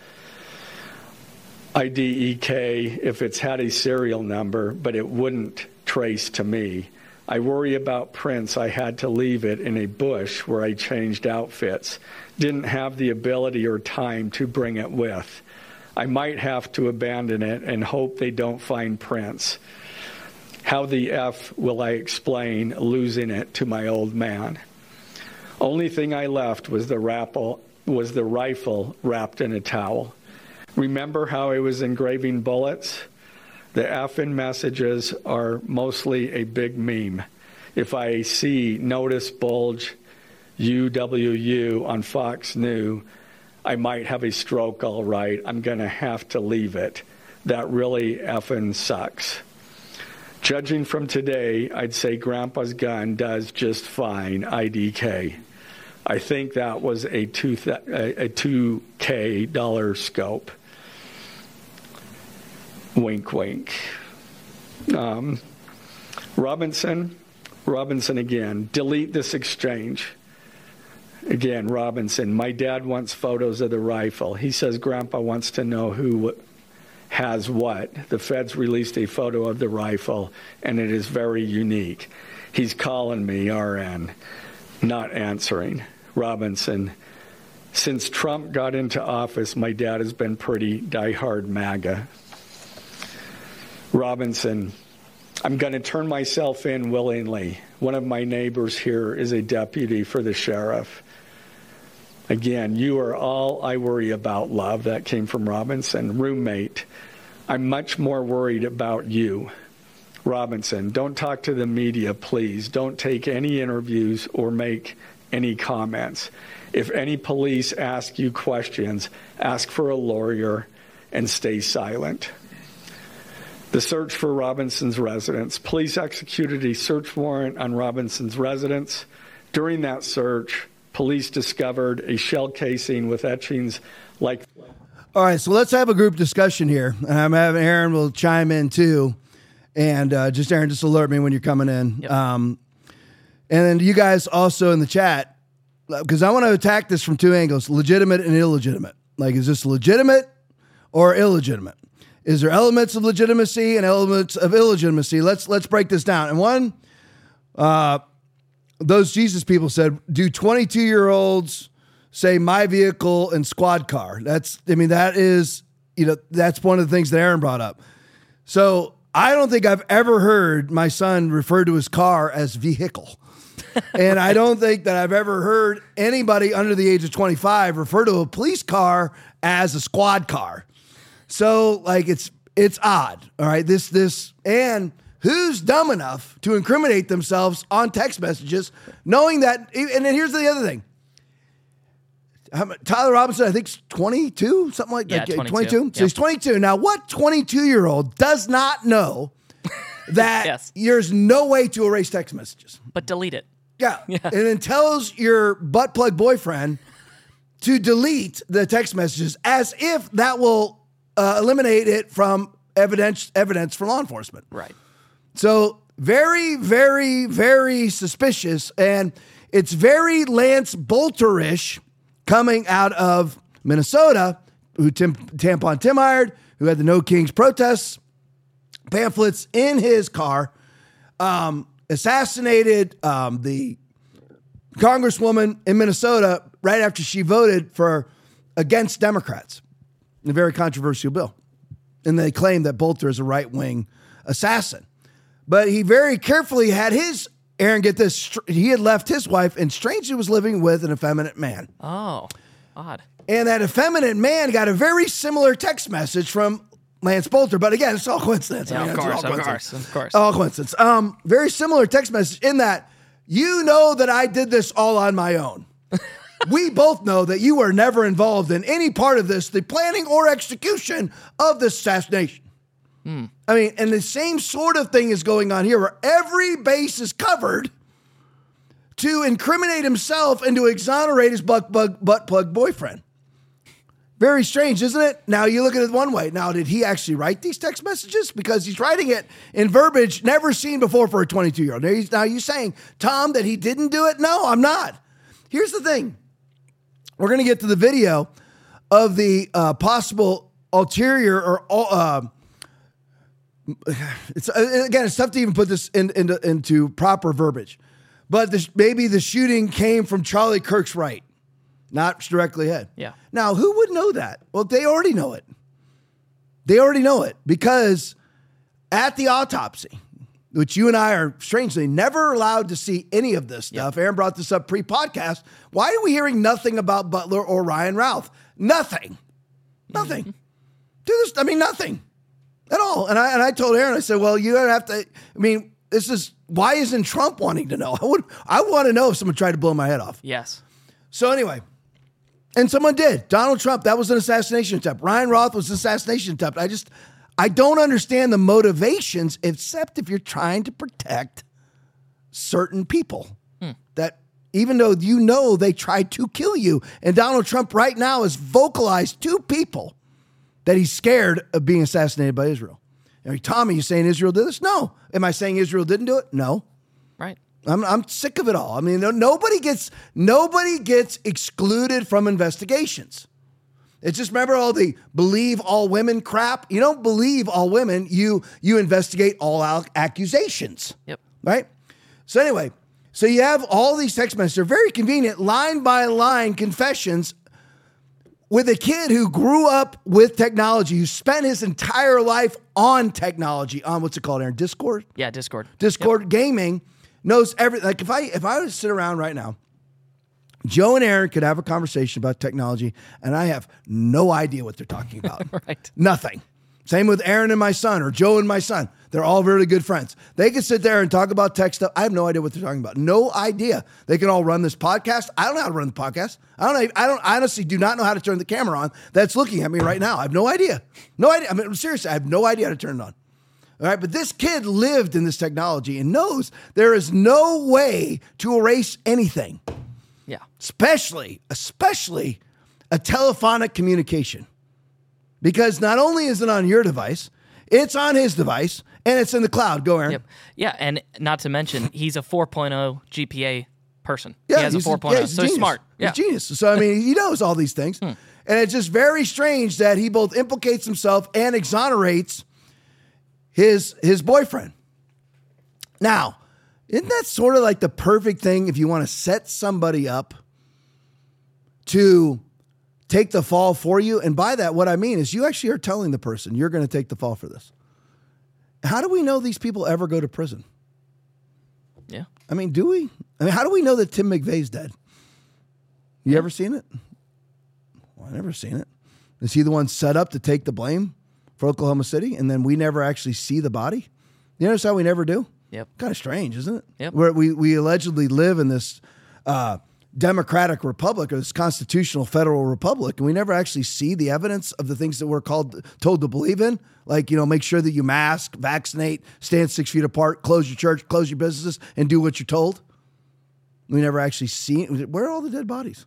I D E K if it's had a serial number, but it wouldn't trace to me. I worry about Prince. I had to leave it in a bush where I changed outfits. Didn't have the ability or time to bring it with. I might have to abandon it and hope they don't find Prince. How the F will I explain losing it to my old man? Only thing I left was the rapple, was the rifle wrapped in a towel. Remember how I was engraving bullets? The F in messages are mostly a big meme. If I see notice bulge U W U on Fox News, I might have a stroke all right. I'm going to have to leave it. That really effing sucks. Judging from today, I'd say Grandpa's gun does just fine, I D K. I think that was a two th- a two K dollar scope. Wink, wink. Um, Robinson, Robinson again. Delete this exchange. Again, Robinson. My dad wants photos of the rifle. He says Grandpa wants to know who has what. The feds released a photo of the rifle, and it is very unique. He's calling me, R N. Not answering. Robinson. Since Trump got into office, my dad has been pretty diehard MAGA. Robinson, I'm going to turn myself in willingly. One of my neighbors here is a deputy for the sheriff. Again, you are all I worry about, love. That came from Robinson. Roommate, I'm much more worried about you. Robinson, don't talk to the media, please. Don't take any interviews or make any comments. If any police ask you questions, ask for a lawyer and stay silent. The search for Robinson's residence. Police executed a search warrant on Robinson's residence. During that search, police discovered a shell casing with etchings like... All right, so let's have a group discussion here. I'm having Aaron will chime in too. And uh, just, Aaron, just alert me when you're coming in. Yep. Um, and then you guys also in the chat, because I want to attack this from two angles, legitimate and illegitimate. Like, is this legitimate or illegitimate? Is there elements of legitimacy and elements of illegitimacy? Let's let's break this down. And one, uh, those Jesus people said, do twenty-two-year-olds say my vehicle and squad car? That's, I mean, that is you know, that's one of the things that Aaron brought up. So I don't think I've ever heard my son refer to his car as vehicle. And I don't think that I've ever heard anybody under the age of twenty-five refer to a police car as a squad car. So like it's it's odd. All right. This this and who's dumb enough to incriminate themselves on text messages, knowing that, and then here's the other thing. Tyler Robinson, I think, is twenty-two, something like yeah, that. twenty-two. twenty-two? Yep. So he's twenty-two. Now, what twenty-two-year-old does not know that Yes. there's no way to erase text messages? But delete it. Yeah. yeah. And then tells your butt plug boyfriend to delete the text messages as if that will uh, eliminate it from evidence evidence for law enforcement. Right. So very, very, very suspicious. And it's very Lance Bolter-ish coming out of Minnesota, who Tim, Tampon Tim hired, who had the No Kings protests, pamphlets in his car, um, assassinated um, the congresswoman in Minnesota right after she voted for against Democrats in a very controversial bill. And they claim that Bolter is a right-wing assassin. But he very carefully had his, Aaron, get this, he had left his wife and strangely was living with an effeminate man. Oh, odd. And that effeminate man got a very similar text message from Lance Bolter. But again, it's all coincidence. Yeah, I mean, of it's course, all of coincidence. course, of course. All coincidence. Um, very similar text message in that you know that I did this all on my own. We both know that you were never involved in any part of this, the planning or execution of this assassination. Hmm. I mean, and the same sort of thing is going on here where every base is covered to incriminate himself and to exonerate his butt plug, butt plug boyfriend. Very strange, isn't it? Now you look at it one way. Now, did he actually write these text messages? Because he's writing it in verbiage never seen before for a twenty-two-year-old. Now, he's, now you saying, Tom, that he didn't do it? No, I'm not. Here's the thing. We're going to get to the video of the uh, possible ulterior or uh, it's again, it's tough to even put this in, into, into proper verbiage. But this, maybe the shooting came from Charlie Kirk's right, not directly ahead. Yeah. Now, who would know that? Well, they already know it. They already know it because at the autopsy, which you and I are strangely never allowed to see any of this stuff. Yeah. Aaron brought this up pre-podcast. Why are we hearing nothing about Butler or Ryan Routh? Nothing. Nothing. Mm-hmm. Do this. I mean, nothing at all. And I and I told Aaron, I said, well, you don't have to. I mean, this is why isn't Trump wanting to know? I would. I want to know if someone tried to blow my head off. Yes. So anyway, and someone did. Donald Trump. That was an assassination attempt. Ryan Roth was an assassination attempt. I just. I don't understand the motivations, except if you're trying to protect certain people hmm. that even though you know they tried to kill you. And Donald Trump right now has vocalized to people that he's scared of being assassinated by Israel. And Tommy, you saying Israel did this? No. Am I saying Israel didn't do it? No. Right. I'm I'm sick of it all. I mean, nobody gets nobody gets excluded from investigations. It's just, remember all the believe all women crap? You don't believe all women. You you investigate all accusations. Yep. Right? So anyway, so you have all these text messages. They're very convenient, line by line confessions with a kid who grew up with technology, who spent his entire life on technology, on what's it called, Aaron? Discord? Yeah, Discord. Discord yep. gaming, knows everything. Like if I if I was to sit around right now, Joe and Aaron could have a conversation about technology, and I have no idea what they're talking about. Right. Nothing. Same with Aaron and my son, or Joe and my son. They're all really good friends. They can sit there and talk about tech stuff. I have no idea what they're talking about. No idea. They can all run this podcast. I don't know how to run the podcast. I don't know. I don't I honestly do not know how to turn the camera on that's looking at me right now. I have no idea. No idea. I mean, seriously, I have no idea how to turn it on. All right, but this kid lived in this technology and knows there is no way to erase anything. Yeah. Especially, especially a telephonic communication. Because not only is it on your device, it's on his device, and it's in the cloud. Go, Aaron. Yep. Yeah, and not to mention, he's a four point oh G P A person. Yeah, he has a four point oh, yeah, he's so he's smart. Yeah. He's genius. So, I mean, he knows all these things. Hmm. And it's just very strange that he both implicates himself and exonerates his his boyfriend. Now, isn't that sort of like the perfect thing if you want to set somebody up to take the fall for you. And by that, what I mean is you actually are telling the person you're going to take the fall for this. How do we know these people ever go to prison? Yeah. I mean, do we? I mean, how do we know that Tim McVeigh's dead? You ever seen it? Well, I've never seen it. Is he the one set up to take the blame for Oklahoma City, and then we never actually see the body? You notice how we never do? Yep. Kind of strange, isn't it? Yep. Where we, we allegedly live in this uh, democratic republic or this constitutional federal republic, and we never actually see the evidence of the things that we're called told to believe in. Like, you know, make sure that you mask, vaccinate, stand six feet apart, close your church, close your businesses, and do what you're told. We never actually see it. Where are all the dead bodies?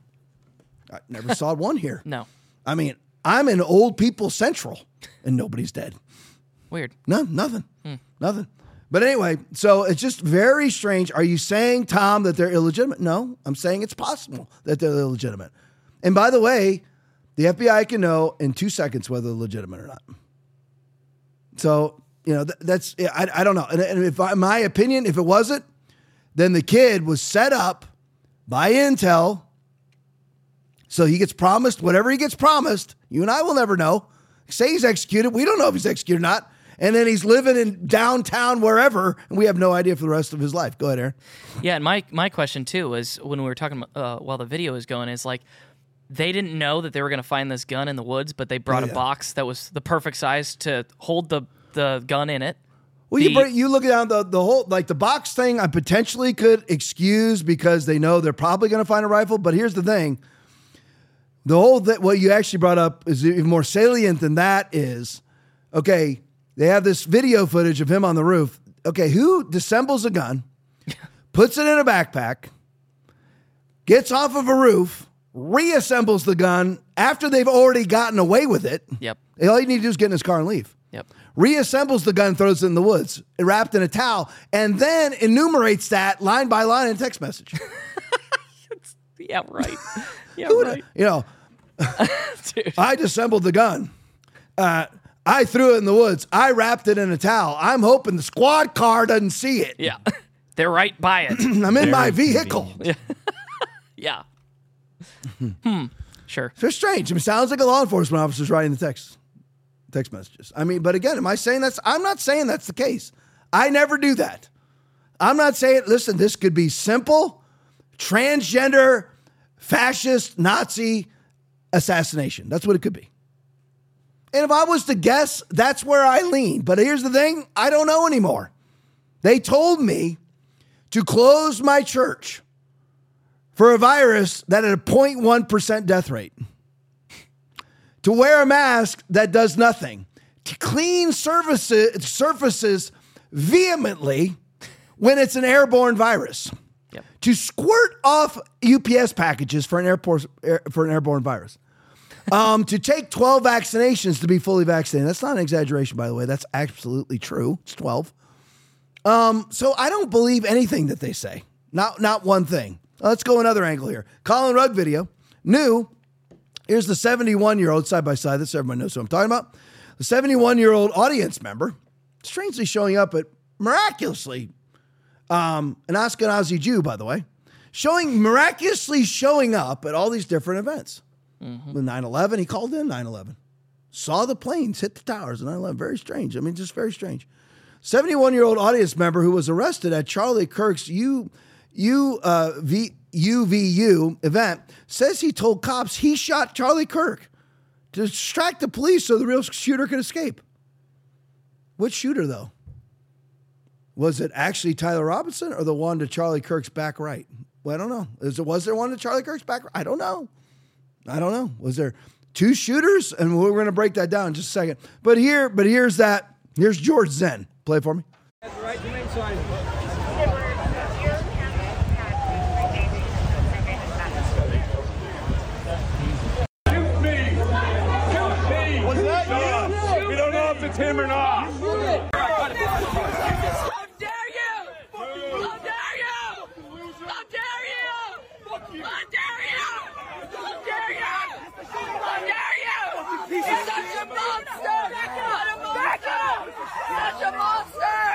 I never saw one here. No. I mean, I'm in Old People Central, and nobody's dead. Weird. No, nothing. Hmm. Nothing. But anyway, so it's just very strange. Are you saying, Tom, that they're illegitimate? No, I'm saying it's possible that they're illegitimate. And by the way, the F B I can know in two seconds whether they're legitimate or not. So, you know, th- that's, I, I don't know. And, and if I, in my opinion, if it wasn't, then the kid was set up by Intel. So he gets promised whatever he gets promised. You and I will never know. Say he's executed. We don't know if he's executed or not. And then he's living in downtown wherever, and we have no idea for the rest of his life. Go ahead, Aaron. Yeah, and my, my question, too, is when we were talking uh, while the video was going, is like, they didn't know that they were going to find this gun in the woods, but they brought Oh, yeah. a box that was the perfect size to hold the, the gun in it. Well, The- you, bring, you look down the, the whole, like the box thing, I potentially could excuse because they know they're probably going to find a rifle. But here's the thing. The whole, th- what you actually brought up is even more salient than that is, okay, they have this video footage of him on the roof. Okay, who disassembles a gun, puts it in a backpack, gets off of a roof, reassembles the gun after they've already gotten away with it. Yep. All you need to do is get in his car and leave. Yep. Reassembles the gun, throws it in the woods, wrapped in a towel, and then enumerates that line by line in a text message. Yeah, right. Yeah, Who would- right. You know, Dude. I disassembled the gun. Uh, I threw it in the woods. I wrapped it in a towel. I'm hoping the squad car doesn't see it. Yeah. They're right by it. I'm in my vehicle. Yeah. hmm. Sure. So strange. It sounds like a law enforcement officer's writing the text text messages. I mean, but again, am I saying that's, I'm not saying that's the case. I never do that. I'm not saying, listen, this could be simple, transgender, fascist, Nazi assassination. That's what it could be. And if I was to guess, that's where I lean. But here's the thing, I don't know anymore. They told me to close my church for a virus that had a zero point one percent death rate, to wear a mask that does nothing, to clean surfaces, surfaces vehemently when it's an airborne virus, Yep. to squirt off U P S packages for an airport air, for an airborne virus, um, to take twelve vaccinations to be fully vaccinated. That's not an exaggeration, by the way. That's absolutely true. It's twelve. Um, so I don't believe anything that they say. Not not one thing. Let's go another angle here. Colin Rugg video. New. Here's the seventy-one-year-old side by side. This everyone knows who I'm talking about. The seventy-one-year-old audience member, strangely showing up at miraculously, um, an Ashkenazi Jew, by the way, showing miraculously showing up at all these different events. Mm-hmm. With nine eleven, he called in nine eleven. Saw the planes hit the towers of nine eleven. Very strange. I mean, just very strange. seventy-one-year-old audience member who was arrested at Charlie Kirk's U, U, uh, v, U V U event says he told cops he shot Charlie Kirk to distract the police so the real shooter could escape. Which shooter, though? Was it actually Tyler Robinson or the one to Charlie Kirk's back right? Well, I don't know. Is it, was there one to Charlie Kirk's back right? I don't know. I don't know. Was there two shooters? And we're going to break that down in just a second. But here, but here's that. Here's George Zen. Play it for me. It's him or not. How dare you! How dare you! How dare you! How dare you! How dare you! How dare you! You're such a monster! What a monster! Such a monster!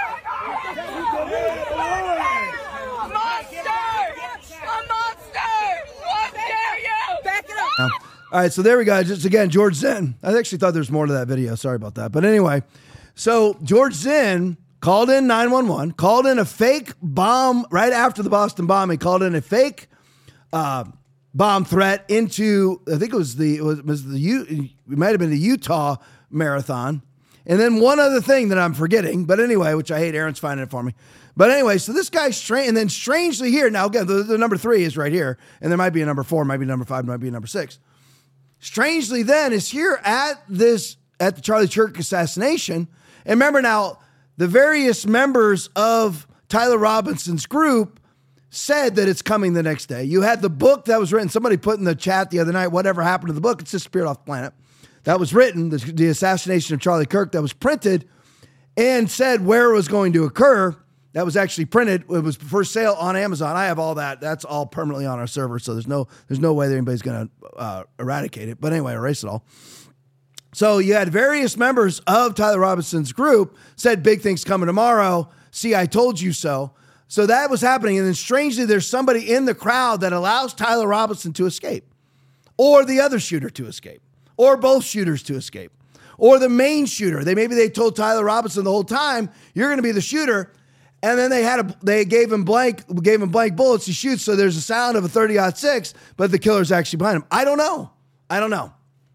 Monster! A monster! How dare you! Back it up! All right, so there we go. Just again, George Zinn. I actually thought there was more to that video. Sorry about that. But anyway, so George Zinn called in nine one one, called in a fake bomb right after the Boston bombing, called in a fake uh, bomb threat into, I think it was the, it was, it was the, U, it might have been the Utah Marathon. And then one other thing that I'm forgetting, but anyway, which I hate, Aaron's finding it for me. But anyway, so this guy's strange, and then strangely here, now again, the, the number three is right here, and there might be a number four, might be a number five, might be a number six. Strangely then is here at this, at the Charlie Kirk assassination. And remember now, the various members of Tyler Robinson's group said that it's coming the next day. You had the book that was written, somebody put in the chat the other night, whatever happened to the book, it's disappeared off the planet. That was written, the, the assassination of Charlie Kirk, that was printed and said where it was going to occur. That was actually printed. It was for sale on Amazon. I have all that. That's all permanently on our server, so there's no there's no way that anybody's going to uh, eradicate it. But anyway, erase it all. So you had various members of Tyler Robinson's group said big things coming tomorrow. See, I told you so. So that was happening. And then strangely, there's somebody in the crowd that allows Tyler Robinson to escape, or the other shooter to escape, or both shooters to escape, or the main shooter. They maybe they told Tyler Robinson the whole time, you're going to be the shooter. And then they had a, they gave him blank, gave him blank bullets to shoot. So there's a sound of a thirty aught six, but the killer's actually behind him. I don't know. I don't know.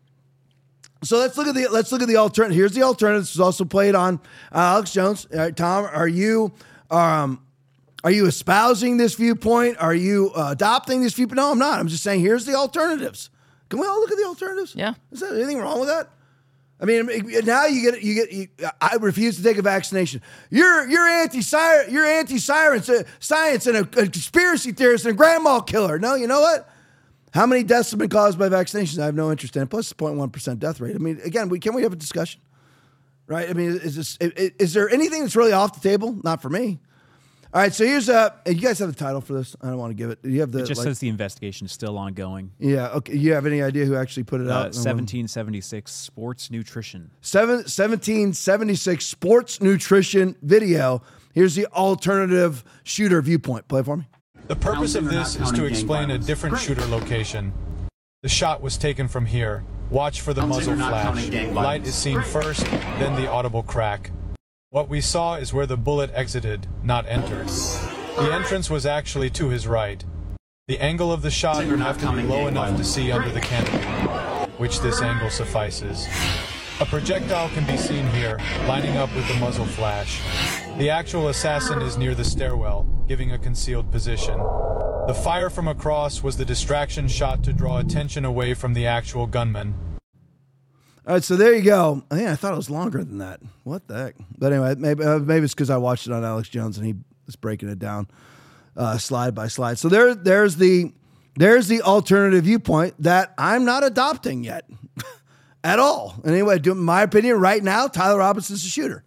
So let's look at the, let's look at the alternative. Here's the alternative. This was also played on uh, Alex Jones. All right, Tom, are you, um, are you espousing this viewpoint? Are you uh, adopting this viewpoint? No, I'm not. I'm just saying, here's the alternatives. Can we all look at the alternatives? Yeah. Is there anything wrong with that? I mean, now you get you get. You, I refuse to take a vaccination. You're you're anti you're anti science, uh, science, and a, a conspiracy theorist and a grandma killer. No, you know what? How many deaths have been caused by vaccinations? I have no interest in. Plus, zero point one percent death rate. I mean, again, we can we have a discussion, right? I mean, is this is, is there anything that's really off the table? Not for me. All right, so here's a. You guys have the title for this? I don't want to give it. You have the. It just like, says the investigation is still ongoing. Yeah. Okay. You have any idea who actually put it Uh, out? seventeen seventy-six Sports Nutrition. Seven, seventeen seventy-six Sports Nutrition video. Here's the alternative shooter viewpoint. Play for me. The purpose of this is to explain a different shooter location. The shot was taken from here. Watch for the muzzle flash. Light is seen first, then the audible crack. What we saw is where the bullet exited, not entered. The entrance was actually to his right. The angle of the shot would have to be low enough to see under the canopy, which this angle suffices. A projectile can be seen here, lining up with the muzzle flash. The actual assassin is near the stairwell, giving a concealed position. The fire from across was the distraction shot to draw attention away from the actual gunman. All right, so there you go. I think I thought it was longer than that. What the heck? But anyway, maybe uh, maybe it's because I watched it on Alex Jones and he was breaking it down uh, slide by slide. So there, there's the there's the alternative viewpoint that I'm not adopting yet at all. Anyway, in my opinion, right now, Tyler Robinson's a shooter.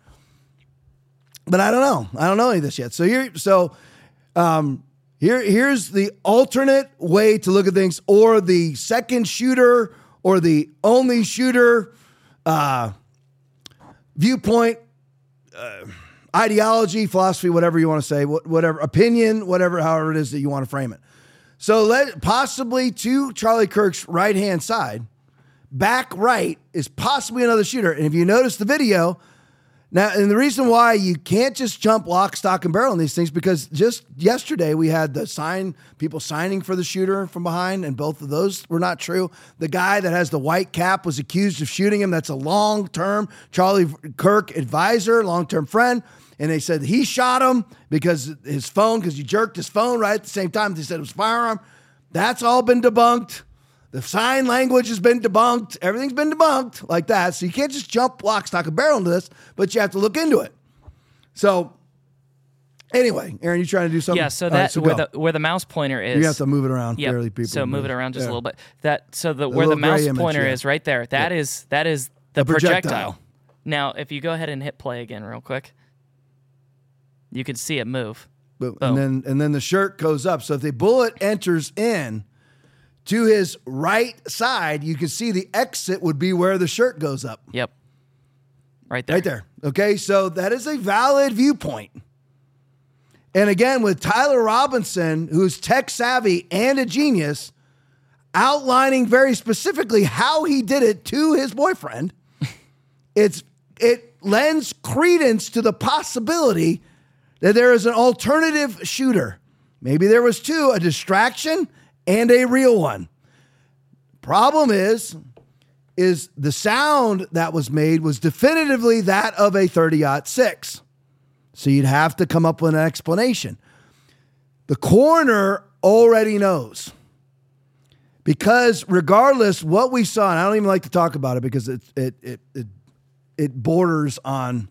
But I don't know. I don't know any of this yet. So here, so um, here, here's the alternate way to look at things, or the second shooter, or the only shooter uh, viewpoint, uh, ideology, philosophy, whatever you want to say, whatever opinion, whatever, however it is that you want to frame it. So let possibly to Charlie Kirk's right-hand side, back right is possibly another shooter. And if you notice the video, now, and the reason why you can't just jump lock, stock, and barrel on these things, because just yesterday we had the sign, people signing for the shooter from behind, and both of those were not true. The guy that has the white cap was accused of shooting him. That's a long-term Charlie Kirk advisor, long-term friend. And they said he shot him because his phone, because he jerked his phone right at the same time. They said it was a firearm. That's all been debunked. The sign language has been debunked. Everything's been debunked like that. So you can't just jump lock, stock, and barrel into this, but you have to look into it. So anyway, Aaron, you trying to do something? Yeah, so All that right, so where go. the where the mouse pointer is. You have to move it around Yep. fairly, people. So move it around just Yeah. a little bit. That so the A where the little mouse gray image, pointer yeah. is right there. That Yep. is that is the A projectile. projectile. Now, if you go ahead and hit play again real quick, you can see it move. Boom. Boom. And then and then the shirt goes up. So if the bullet enters in to his right side, you can see the exit would be where the shirt goes up. Yep. Right there. Right there. Okay, so that is a valid viewpoint. And again, with Tyler Robinson, who's tech savvy and a genius, outlining very specifically how he did it to his boyfriend, it's it lends credence to the possibility that there is an alternative shooter. Maybe there was two, a distraction and a real one. Problem is, is the sound that was made was definitively that of a thirty aught six. So you'd have to come up with an explanation. The coroner already knows. Because regardless what we saw, and I don't even like to talk about it because it it it it, it borders on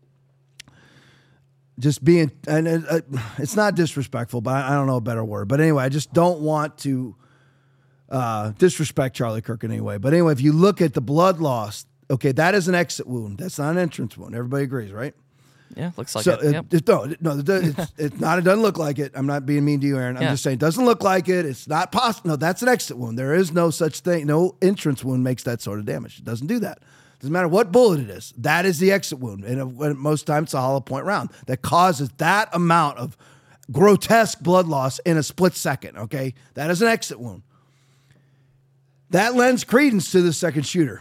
just being, and it, it, it's not disrespectful, but I, I don't know a better word. But anyway, I just don't want to uh, disrespect Charlie Kirk in any way. But anyway, if you look at the blood loss, okay, that is an exit wound. That's not an entrance wound. Everybody agrees, right? Yeah, looks like so it. Yep. it, no, no, it's, it's not. It doesn't look like it. I'm not being mean to you, Aaron. I'm Yeah. just saying it doesn't look like it. It's not possible. No, that's an exit wound. There is no such thing. No entrance wound makes that sort of damage. It doesn't do that. Doesn't matter what bullet it is. That is the exit wound, and it, most times it's a hollow point round that causes that amount of grotesque blood loss in a split second. Okay, that is an exit wound. That lends credence to the second shooter.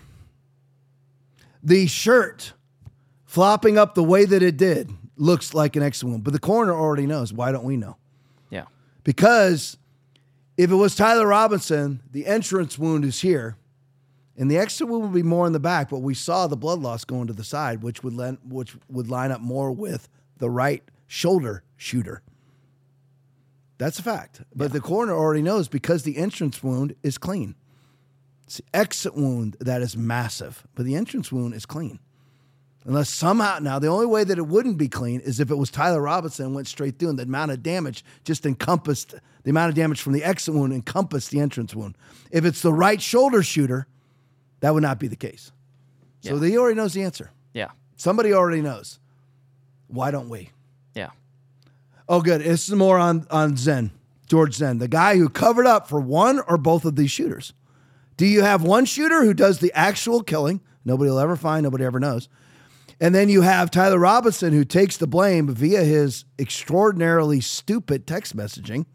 The shirt flopping up the way that it did looks like an exit wound, but the coroner already knows. Why don't we know? Yeah. Because if it was Tyler Robinson, the entrance wound is here, and the exit wound would be more in the back, but we saw the blood loss going to the side, which would len- which would line up more with the right shoulder shooter. That's a fact. But yeah. The coroner already knows because the entrance wound is clean. It's the exit wound that is massive, but the entrance wound is clean. Unless somehow, now the only way that it wouldn't be clean is if it was Tyler Robinson and went straight through and the amount of damage just encompassed, the amount of damage from the exit wound encompassed the entrance wound. If it's the right shoulder shooter, that would not be the case. So Yeah. he already knows the answer. Yeah. Somebody already knows. Why don't we? Yeah. Oh, good. This is more on, on Zen, George Zen, the guy who covered up for one or both of these shooters. Do you have one shooter who does the actual killing? Nobody will ever find, nobody ever knows. And then you have Tyler Robinson who takes the blame via his extraordinarily stupid text messaging.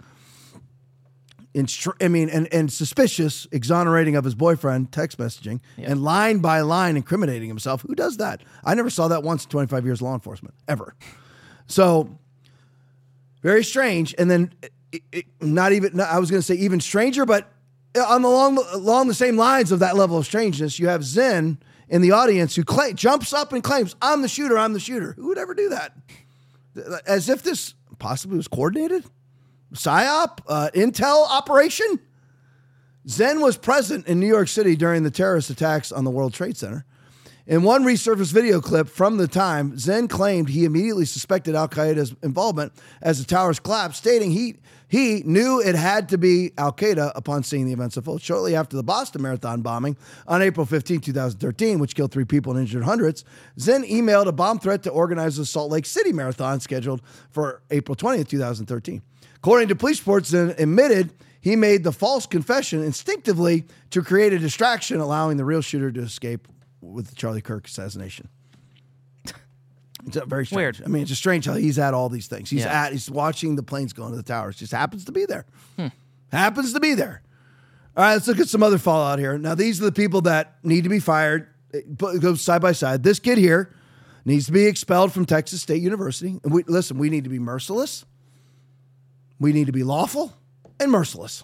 Instru- I mean, and, and suspicious, exonerating of his boyfriend text messaging, Yeah. and line by line incriminating himself. Who does that? I never saw that once in twenty-five years of law enforcement, ever. So, very strange. And then, it, it, not even, I was going to say even stranger, but on the long, along the same lines of that level of strangeness, you have Zen in the audience who claim, jumps up and claims, I'm the shooter, I'm the shooter. Who would ever do that? As if this possibly was coordinated? PSYOP? Uh, intel operation? Zen was present in New York City during the terrorist attacks on the World Trade Center. In one resurfaced video clip from the time, Zen claimed he immediately suspected Al-Qaeda's involvement as the towers collapsed, stating he he knew it had to be Al-Qaeda upon seeing the events unfold. Shortly after the Boston Marathon bombing on April fifteenth, twenty thirteen, which killed three people and injured hundreds, Zen emailed a bomb threat to organize the Salt Lake City Marathon scheduled for April twentieth, twenty thirteen. According to police reports, Zen admitted he made the false confession instinctively to create a distraction, allowing the real shooter to escape with the Charlie Kirk assassination. It's very strange. Weird. I mean, it's just strange how he's at all these things. He's Yeah. at, he's watching the planes go into the towers. Just happens to be there. Hmm. Happens to be there. All right, let's look at some other fallout here. Now, these are the people that need to be fired. It goes side by side. This kid here needs to be expelled from Texas State University. And we, listen, we need to be merciless. We need to be lawful and merciless.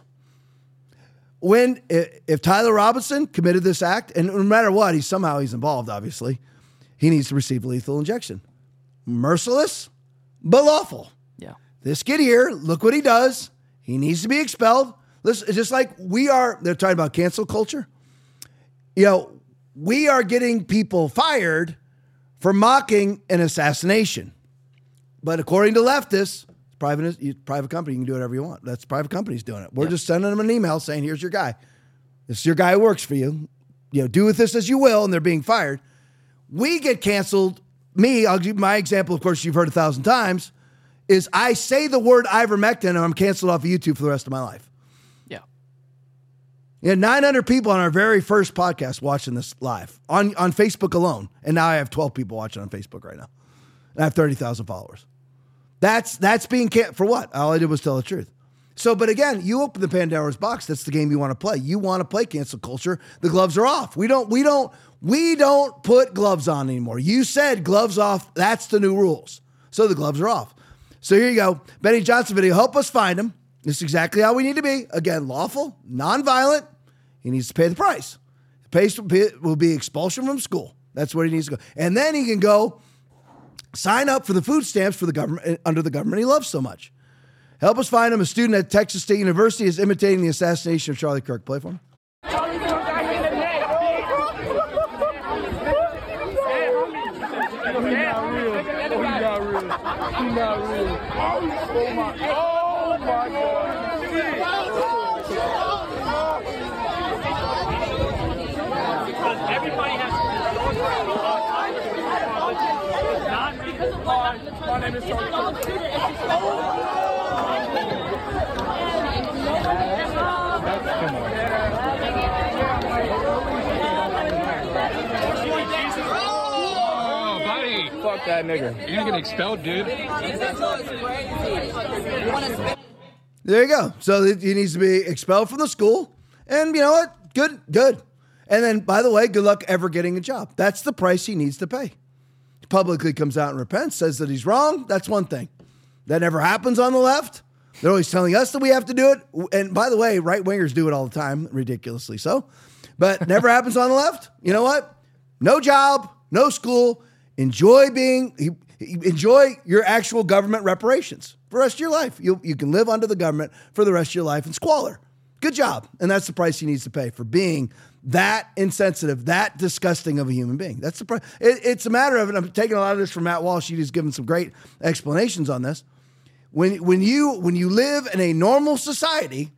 When, if Tyler Robinson committed this act, and no matter what, he's somehow he's involved, obviously, he needs to receive lethal injection. Merciless, but lawful. Yeah. This kid here, look what he does. He needs to be expelled. Listen, just like we are, they're talking about cancel culture. You know, we are getting people fired for mocking an assassination. But according to leftists, private private company, you can do whatever you want. That's private companies doing it. We're Yeah. just sending them an email saying, here's your guy. This is your guy who works for you. You know, do with this as you will, and they're being fired. We get canceled. Me, I'll give my example, of course, you've heard a thousand times, is I say the word ivermectin and I'm canceled off of YouTube for the rest of my life. Yeah. You had nine hundred people on our very first podcast watching this live on, on Facebook alone. And now I have twelve people watching on Facebook right now. And I have thirty thousand followers. That's that's being canceled. For what? All I did was tell the truth. So, but again, you open the Pandora's box. That's the game you want to play. You want to play cancel culture. The gloves are off. We don't, we don't, we don't put gloves on anymore. You said gloves off. That's the new rules. So the gloves are off. So here you go. Benny Johnson video. Help us find him. This is exactly how we need to be. Again, lawful, nonviolent. He needs to pay the price. The price will be expulsion from school. That's where he needs to go. And then he can go sign up for the food stamps for the government, under the government he loves so much. Help us find him. A student at Texas State University is imitating the assassination of Charlie Kirk. Play for him. Everybody has not because of what my name is Charlie. Oh, buddy. Fuck that nigga. You're gonna get expelled, dude. There you go. So he needs to be expelled from the school. And you know what? Good, good. And then, by the way, good luck ever getting a job. That's the price he needs to pay. He publicly comes out and repents, says that he's wrong. That's one thing. That never happens on the left. They're always telling us that we have to do it. And by the way, right-wingers do it all the time, ridiculously so. But never happens on the left. You know what? No job, no school. Enjoy being, enjoy your actual government reparations for the rest of your life. You, you can live under the government for the rest of your life in squalor. Good job. And that's the price he needs to pay for being that insensitive, that disgusting of a human being. That's the price. It, it's a matter of, and I'm taking a lot of this from Matt Walsh. He's given some great explanations on this. When, when, you, when you live in a normal society,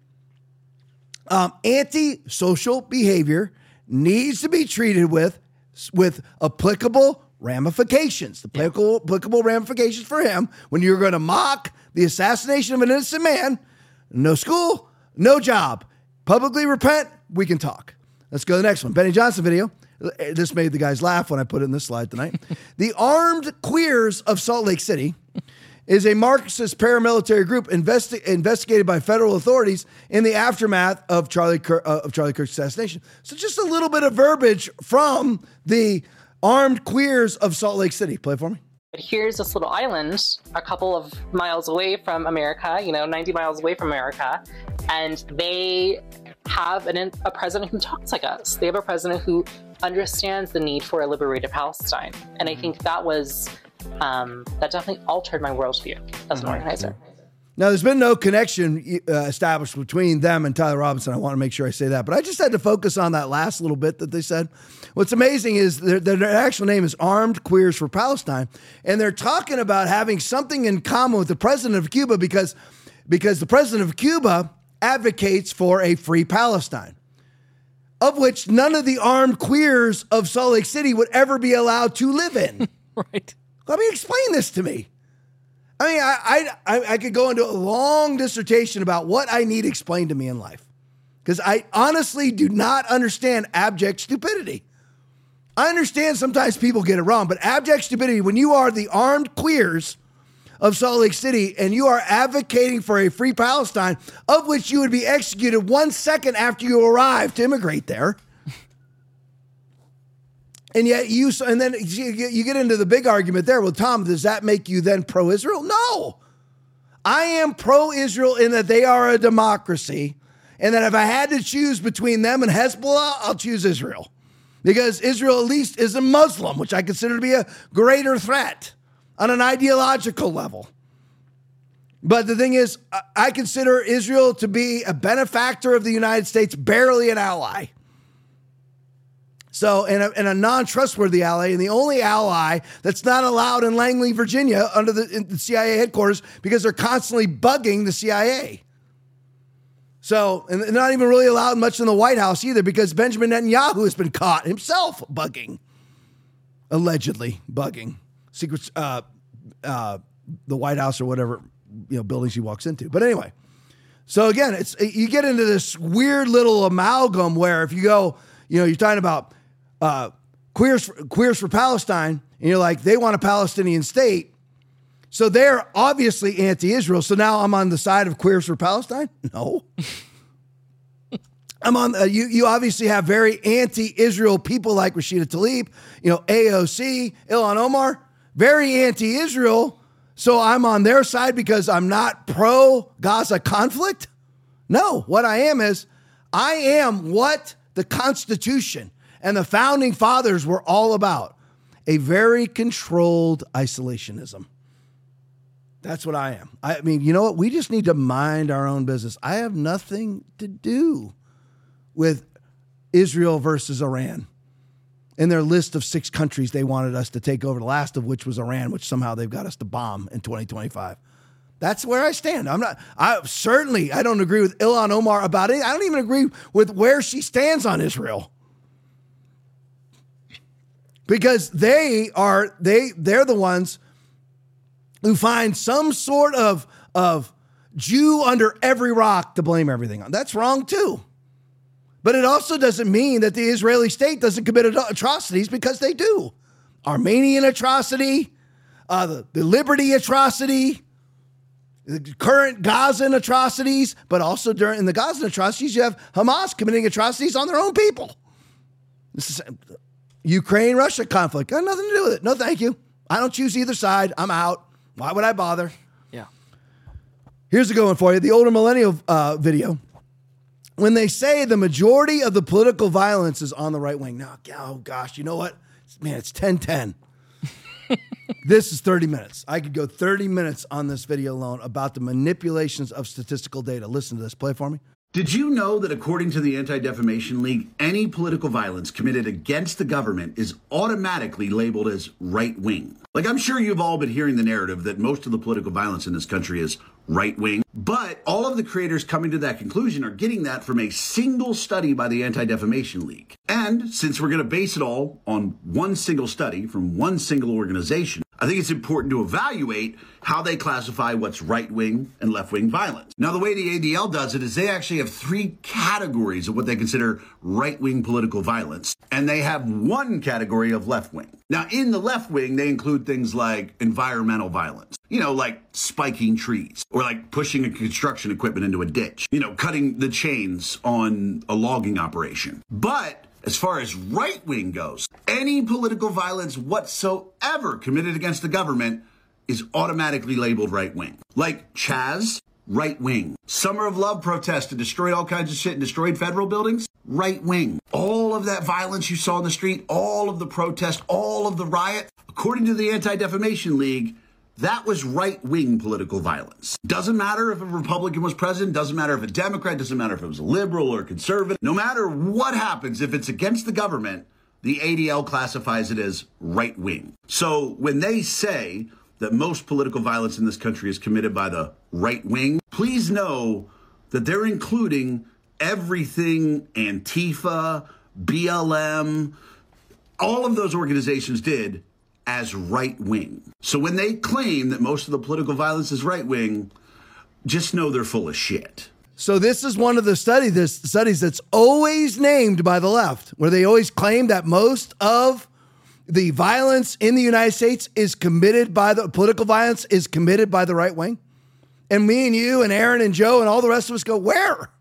um, anti-social behavior needs to be treated with, with applicable ramifications. The applicable, applicable ramifications for him when you're going to mock the assassination of an innocent man, no school, no job, publicly repent, we can talk. Let's go to the next one. Benny Johnson video. This made the guys laugh when I put it in this slide tonight. The Armed Queers of Salt Lake City is a Marxist paramilitary group investi- investigated by federal authorities in the aftermath of Charlie Kirk, uh, of Charlie Kirk's assassination. So just a little bit of verbiage from the Armed Queers of Salt Lake City. Play for me. Here's this little island a couple of miles away from America, you know, ninety miles away from America, and they have an, a president who talks like us. They have a president who understands the need for a liberated Palestine. And I think that was, um, that definitely altered my worldview as an organizer. Now, there's been no connection uh, established between them and Tyler Robinson. I want to make sure I say that. But I just had to focus on that last little bit that they said. What's amazing is their, their actual name is Armed Queers for Palestine. And they're talking about having something in common with the president of Cuba because, because the president of Cuba advocates for a free Palestine, of which none of the armed queers of Salt Lake City would ever be allowed to live in. Right. Let me explain this to me. I mean, I, I I could go into a long dissertation about what I need explained to me in life because I honestly do not understand abject stupidity. I understand sometimes people get it wrong, but abject stupidity, when you are the armed queers of Salt Lake City and you are advocating for a free Palestine, of which you would be executed one second after you arrive to immigrate there. And yet you, and then you get into the big argument there. Well, Tom, does that make you then pro-Israel? No. I am pro-Israel in that they are a democracy, and that if I had to choose between them and Hezbollah, I'll choose Israel. Because Israel at least is a Muslim, which I consider to be a greater threat on an ideological level. But the thing is, I consider Israel to be a benefactor of the United States, barely an ally. So, and a, and a non-trustworthy ally, and the only ally that's not allowed in Langley, Virginia, under the, in the C I A headquarters, because they're constantly bugging the C I A. So, and they're not even really allowed much in the White House either, because Benjamin Netanyahu has been caught himself bugging, allegedly bugging secrets, uh, uh, the White House or whatever, you know, buildings he walks into. But anyway, so again, it's you get into this weird little amalgam where if you go, you know, you're talking about uh, queers, for, queers for Palestine, and you're like, they want a Palestinian state. So they're obviously anti-Israel. So now I'm on the side of Queers for Palestine? No. I'm on, uh, you, you obviously have very anti-Israel people like Rashida Tlaib, you know, A O C, Ilhan Omar, very anti-Israel. So I'm on their side because I'm not pro-Gaza conflict? No, what I am is I am what the Constitution and the founding fathers were all about, a very controlled isolationism. That's what I am. I mean, you know what? We just need to mind our own business. I have nothing to do with Israel versus Iran in their list of six countries they wanted us to take over, the last of which was Iran, which somehow they've got us to bomb in twenty twenty-five. That's where I stand. I'm not, I certainly, I don't agree with Ilhan Omar about it. I don't even agree with where she stands on Israel. Because they are, they, they're the ones who find some sort of, of Jew under every rock to blame everything on. That's wrong too. But it also doesn't mean that the Israeli state doesn't commit atrocities, because they do. Armenian atrocity, uh, the, the Liberty atrocity, the current Gazan atrocities, but also during in the Gazan atrocities, you have Hamas committing atrocities on their own people. This is Ukraine-Russia conflict. Got nothing to do with it. No, thank you. I don't choose either side. I'm out. Why would I bother? Yeah. Here's a good one for you. The older millennial uh, video. When they say the majority of the political violence is on the right wing. Now, oh gosh, you know what? Man, it's ten ten. This is thirty minutes. I could go thirty minutes on this video alone about the manipulations of statistical data. Listen to this. Play for me. Did you know that according to the Anti-Defamation League, any political violence committed against the government is automatically labeled as right-wing? Like, I'm sure you've all been hearing the narrative that most of the political violence in this country is right-wing, but all of the creators coming to that conclusion are getting that from a single study by the Anti-Defamation League. And since we're going to base it all on one single study from one single organization, I think it's important to evaluate how they classify what's right-wing and left-wing violence. Now, the way the A D L does it is they actually have three categories of what they consider right-wing political violence, and they have one category of left-wing. Now, in the left-wing, they include things like environmental violence, you know, like spiking trees, or like pushing a construction equipment into a ditch, you know, cutting the chains on a logging operation. But as far as right-wing goes, any political violence whatsoever committed against the government is automatically labeled right-wing. Like Chaz, right-wing. Summer of Love protest and destroyed all kinds of shit and destroyed federal buildings, right-wing. All of that violence you saw in the street, all of the protest, all of the riot, according to the Anti-Defamation League, that was right-wing political violence. Doesn't matter if a Republican was president, doesn't matter if a Democrat, doesn't matter if it was a liberal or conservative. No matter what happens, if it's against the government, the A D L classifies it as right-wing. So when they say that most political violence in this country is committed by the right wing, please know that they're including everything Antifa, B L M, all of those organizations did as right wing. So when they claim that most of the political violence is right wing, just know they're full of shit. So this is one of the study, this studies that's always named by the left, where they always claim that most of the violence in the United States is committed by the political violence is committed by the right wing. And me and you and Aaron and Joe and all the rest of us go, where?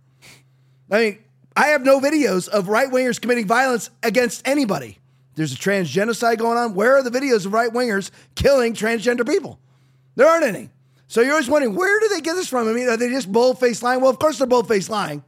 I mean, I have no videos of right wingers committing violence against anybody. There's a transgenocide going on. Where are the videos of right wingers killing transgender people? There aren't any. So you're always wondering, where do they get this from? I mean, are they just bold-faced lying? Well, of course they're bold-faced lying.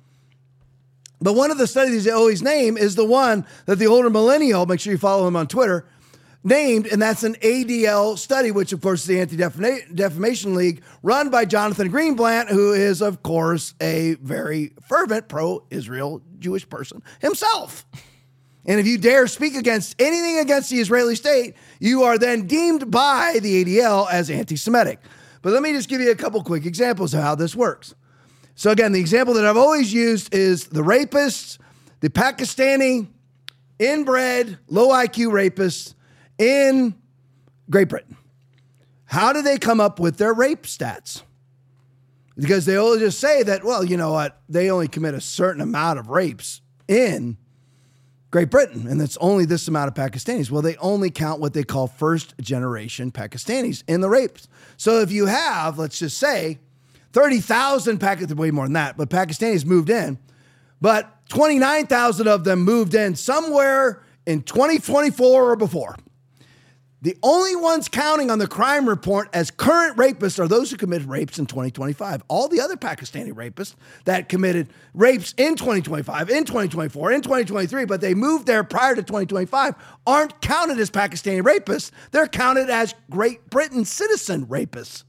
But one of the studies they always name is the one that the older millennial, make sure you follow him on Twitter, named, and that's an A D L study, which of course is the Anti-Defamation League, run by Jonathan Greenblatt, who is, of course, a very fervent pro-Israel Jewish person himself. And if you dare speak against anything against the Israeli state, you are then deemed by the A D L as anti-Semitic. But let me just give you a couple quick examples of how this works. So again, the example that I've always used is the rapists, the Pakistani, inbred, low I Q rapists in Great Britain. How do they come up with their rape stats? Because they all just say that, well, you know what, they only commit a certain amount of rapes in Great Britain, and it's only this amount of Pakistanis. Well, they only count what they call first-generation Pakistanis in the rapes. So if you have, let's just say, thirty thousand Pakistanis, way more than that, but Pakistanis moved in, but twenty-nine thousand of them moved in somewhere in twenty twenty-four or before. The only ones counting on the crime report as current rapists are those who committed rapes in twenty twenty-five. All the other Pakistani rapists that committed rapes in twenty twenty-five, in twenty twenty-four, in twenty twenty-three, but they moved there prior to twenty twenty-five, aren't counted as Pakistani rapists. They're counted as Great Britain citizen rapists.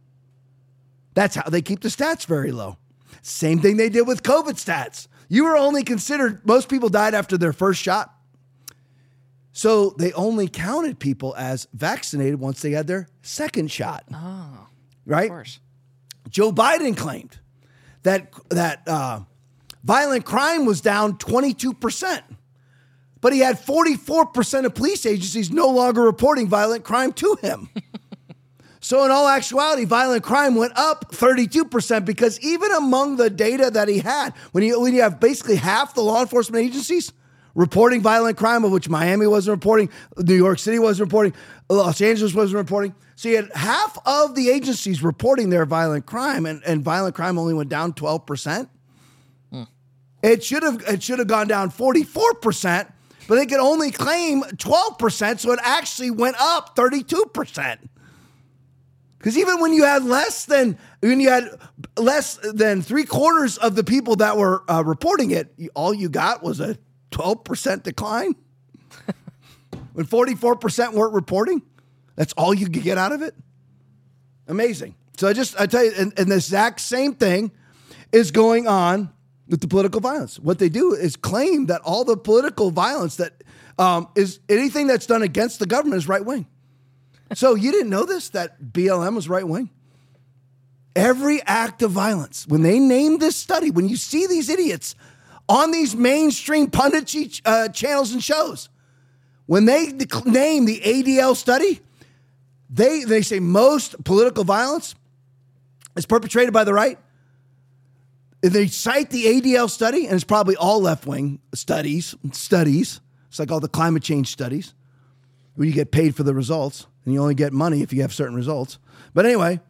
That's how they keep the stats very low. Same thing they did with COVID stats. You were only considered, most people died after their first shot. So they only counted people as vaccinated once they had their second shot. Oh, right? Of course. Joe Biden claimed that that uh, violent crime was down twenty-two percent, but he had forty-four percent of police agencies no longer reporting violent crime to him. So in all actuality, violent crime went up thirty-two percent because even among the data that he had, when you, when you have basically half the law enforcement agencies reporting violent crime, of which Miami wasn't reporting, New York City wasn't reporting, Los Angeles wasn't reporting. So you had half of the agencies reporting their violent crime, and, and violent crime only went down twelve percent. Hmm. It should have it should have gone down forty-four percent, but they could only claim twelve percent, so it actually went up thirty-two percent. Because even when you had less than when you had less than three quarters of the people that were uh, reporting it, all you got was a twelve percent decline. When forty-four percent weren't reporting, that's all you could get out of it. Amazing. So I just, I tell you, and, and the exact same thing is going on with the political violence. What they do is claim that all the political violence that um, is anything that's done against the government is right wing. So you didn't know this, that B L M was right wing? Every act of violence, when they named this study, when you see these idiots on these mainstream punditry uh, channels and shows, when they dec- name the A D L study, they, they say most political violence is perpetrated by the right. They cite the A D L study, and it's probably all left-wing studies, studies. It's like all the climate change studies, where you get paid for the results, and you only get money if you have certain results. But anyway,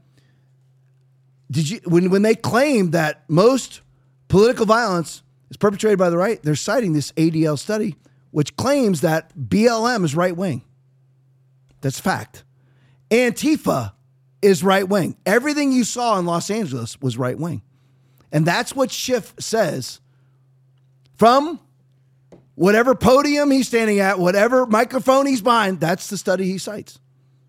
did you when, when they claim that most political violence is perpetrated by the right, they're citing this A D L study, which claims that B L M is right-wing. That's fact. Antifa is right-wing. Everything you saw in Los Angeles was right-wing. And that's what Schiff says from whatever podium he's standing at, whatever microphone he's behind, that's the study he cites.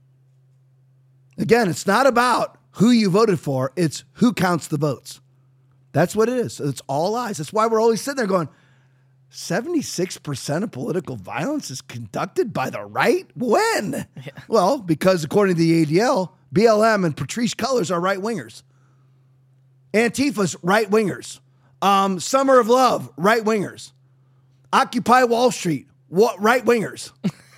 Again, it's not about who you voted for, it's who counts the votes. That's what it is. It's all lies. That's why we're always sitting there going, seventy-six percent of political violence is conducted by the right? When? Yeah. Well, because according to the A D L, B L M and Patrisse Cullors are right-wingers. Antifa's right-wingers. Um, Summer of Love, right-wingers. Occupy Wall Street, what right-wingers.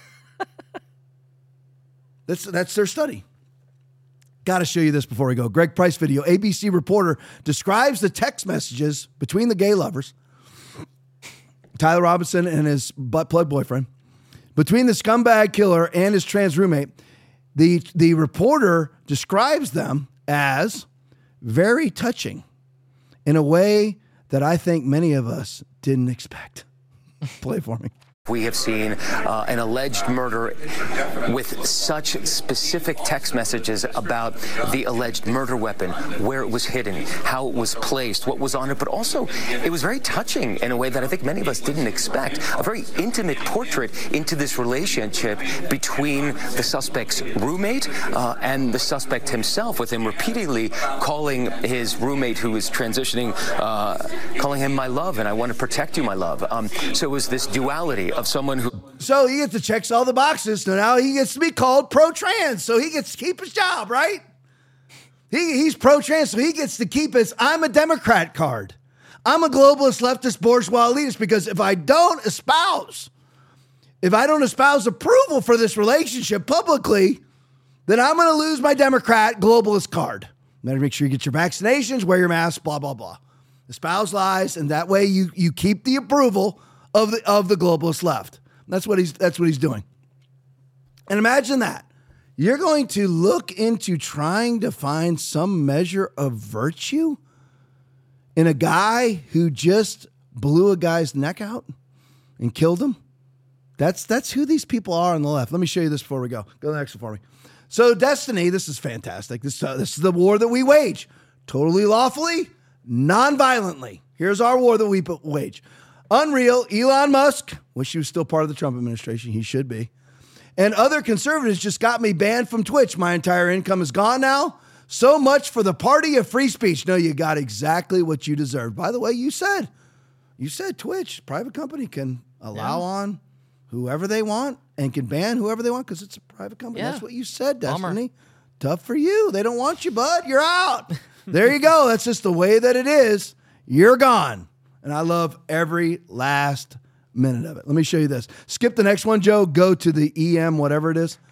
that's, that's their study. Got to show you this before we go. Greg Price video. A B C reporter describes the text messages between the gay lovers, Tyler Robinson and his butt plug boyfriend, between the scumbag killer and his trans roommate. The, the reporter describes them as very touching in a way that I think many of us didn't expect. Play for me. We have seen uh, an alleged murder with such specific text messages about the alleged murder weapon, where it was hidden, how it was placed, what was on it, but also it was very touching in a way that I think many of us didn't expect. A very intimate portrait into this relationship between the suspect's roommate uh, and the suspect himself, with him repeatedly calling his roommate, who is transitioning, uh, calling him my love, and I want to protect you, my love. Um, so it was this duality of someone who... So he gets to check all the boxes. So now he gets to be called pro-trans. So he gets to keep his job, right? He, he's pro-trans, so he gets to keep his I'm a Democrat card. I'm a globalist, leftist, bourgeois elitist, because if I don't espouse, if I don't espouse approval for this relationship publicly, then I'm going to lose my Democrat globalist card. Better make sure you get your vaccinations, wear your mask, blah, blah, blah. Espouse lies, and that way you, you keep the approval of the of the globalist left. That's what he's that's what he's doing. And imagine that. You're going to look into trying to find some measure of virtue in a guy who just blew a guy's neck out and killed him. That's that's who these people are on the left. Let me show you this before we go. Go to the next one for me. So Destiny, this is fantastic. This, uh, this is the war that we wage. Totally lawfully, non-violently. Here's our war that we wage. Unreal, Elon Musk, wish he was still part of the Trump administration. He should be. And other conservatives just got me banned from Twitch. My entire income is gone now. So much for the party of free speech. No, you got exactly what you deserved. By the way, you said, you said Twitch, private company, can allow yeah. on whoever they want and can ban whoever they want because it's a private company. Yeah. That's what you said, Destiny. Bummer. Tough for you. They don't want you, bud. You're out. There you go. That's just the way that it is. You're gone. And I love every last minute of it. Let me show you this. Skip the next one, Joe. Go to the E M, whatever it is.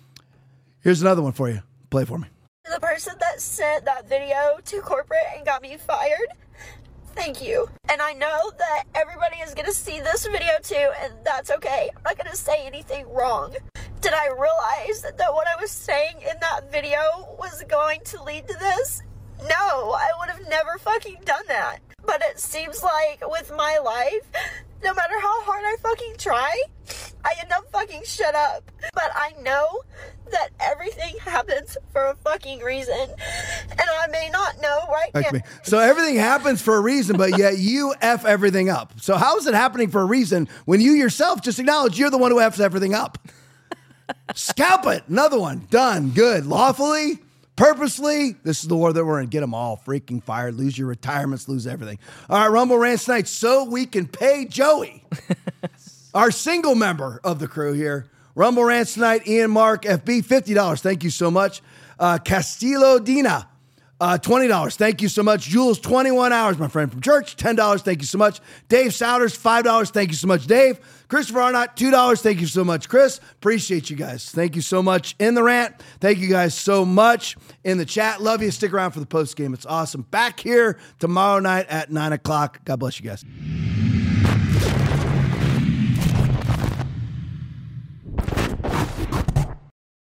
Here's another one for you. Play for me. The person that sent that video to corporate and got me fired, thank you. And I know that everybody is going to see this video too, and that's okay. I'm not going to say anything wrong. Did I realize that what I was saying in that video was going to lead to this? No, I would have never fucking done that. But it seems like with my life, no matter how hard I fucking try, I end up fucking shut up. But I know that everything happens for a fucking reason. And I may not know right like now. Me. So everything happens for a reason, but yet you F everything up. So how is it happening for a reason when you yourself just acknowledge you're the one who F's everything up? Scalp it. Another one. Done. Good. Lawfully. Purposely, this is the war that we're in. Get them all freaking fired. Lose your retirements. Lose everything. All right, Rumble Rants tonight so we can pay Joey, our single member of the crew here. Rumble Rants tonight, Ian Mark, F B, fifty dollars. Thank you so much. Uh, Castillo Dina, uh, twenty dollars. Thank you so much. Jules, twenty-one hours, my friend from church, ten dollars. Thank you so much. Dave Souders, five dollars. Thank you so much, Dave. Christopher Arnott, two dollars. Thank you so much, Chris. Appreciate you guys. Thank you so much in the rant. Thank you guys so much in the chat. Love you. Stick around for the post game. It's awesome. Back here tomorrow night at nine o'clock. God bless you guys.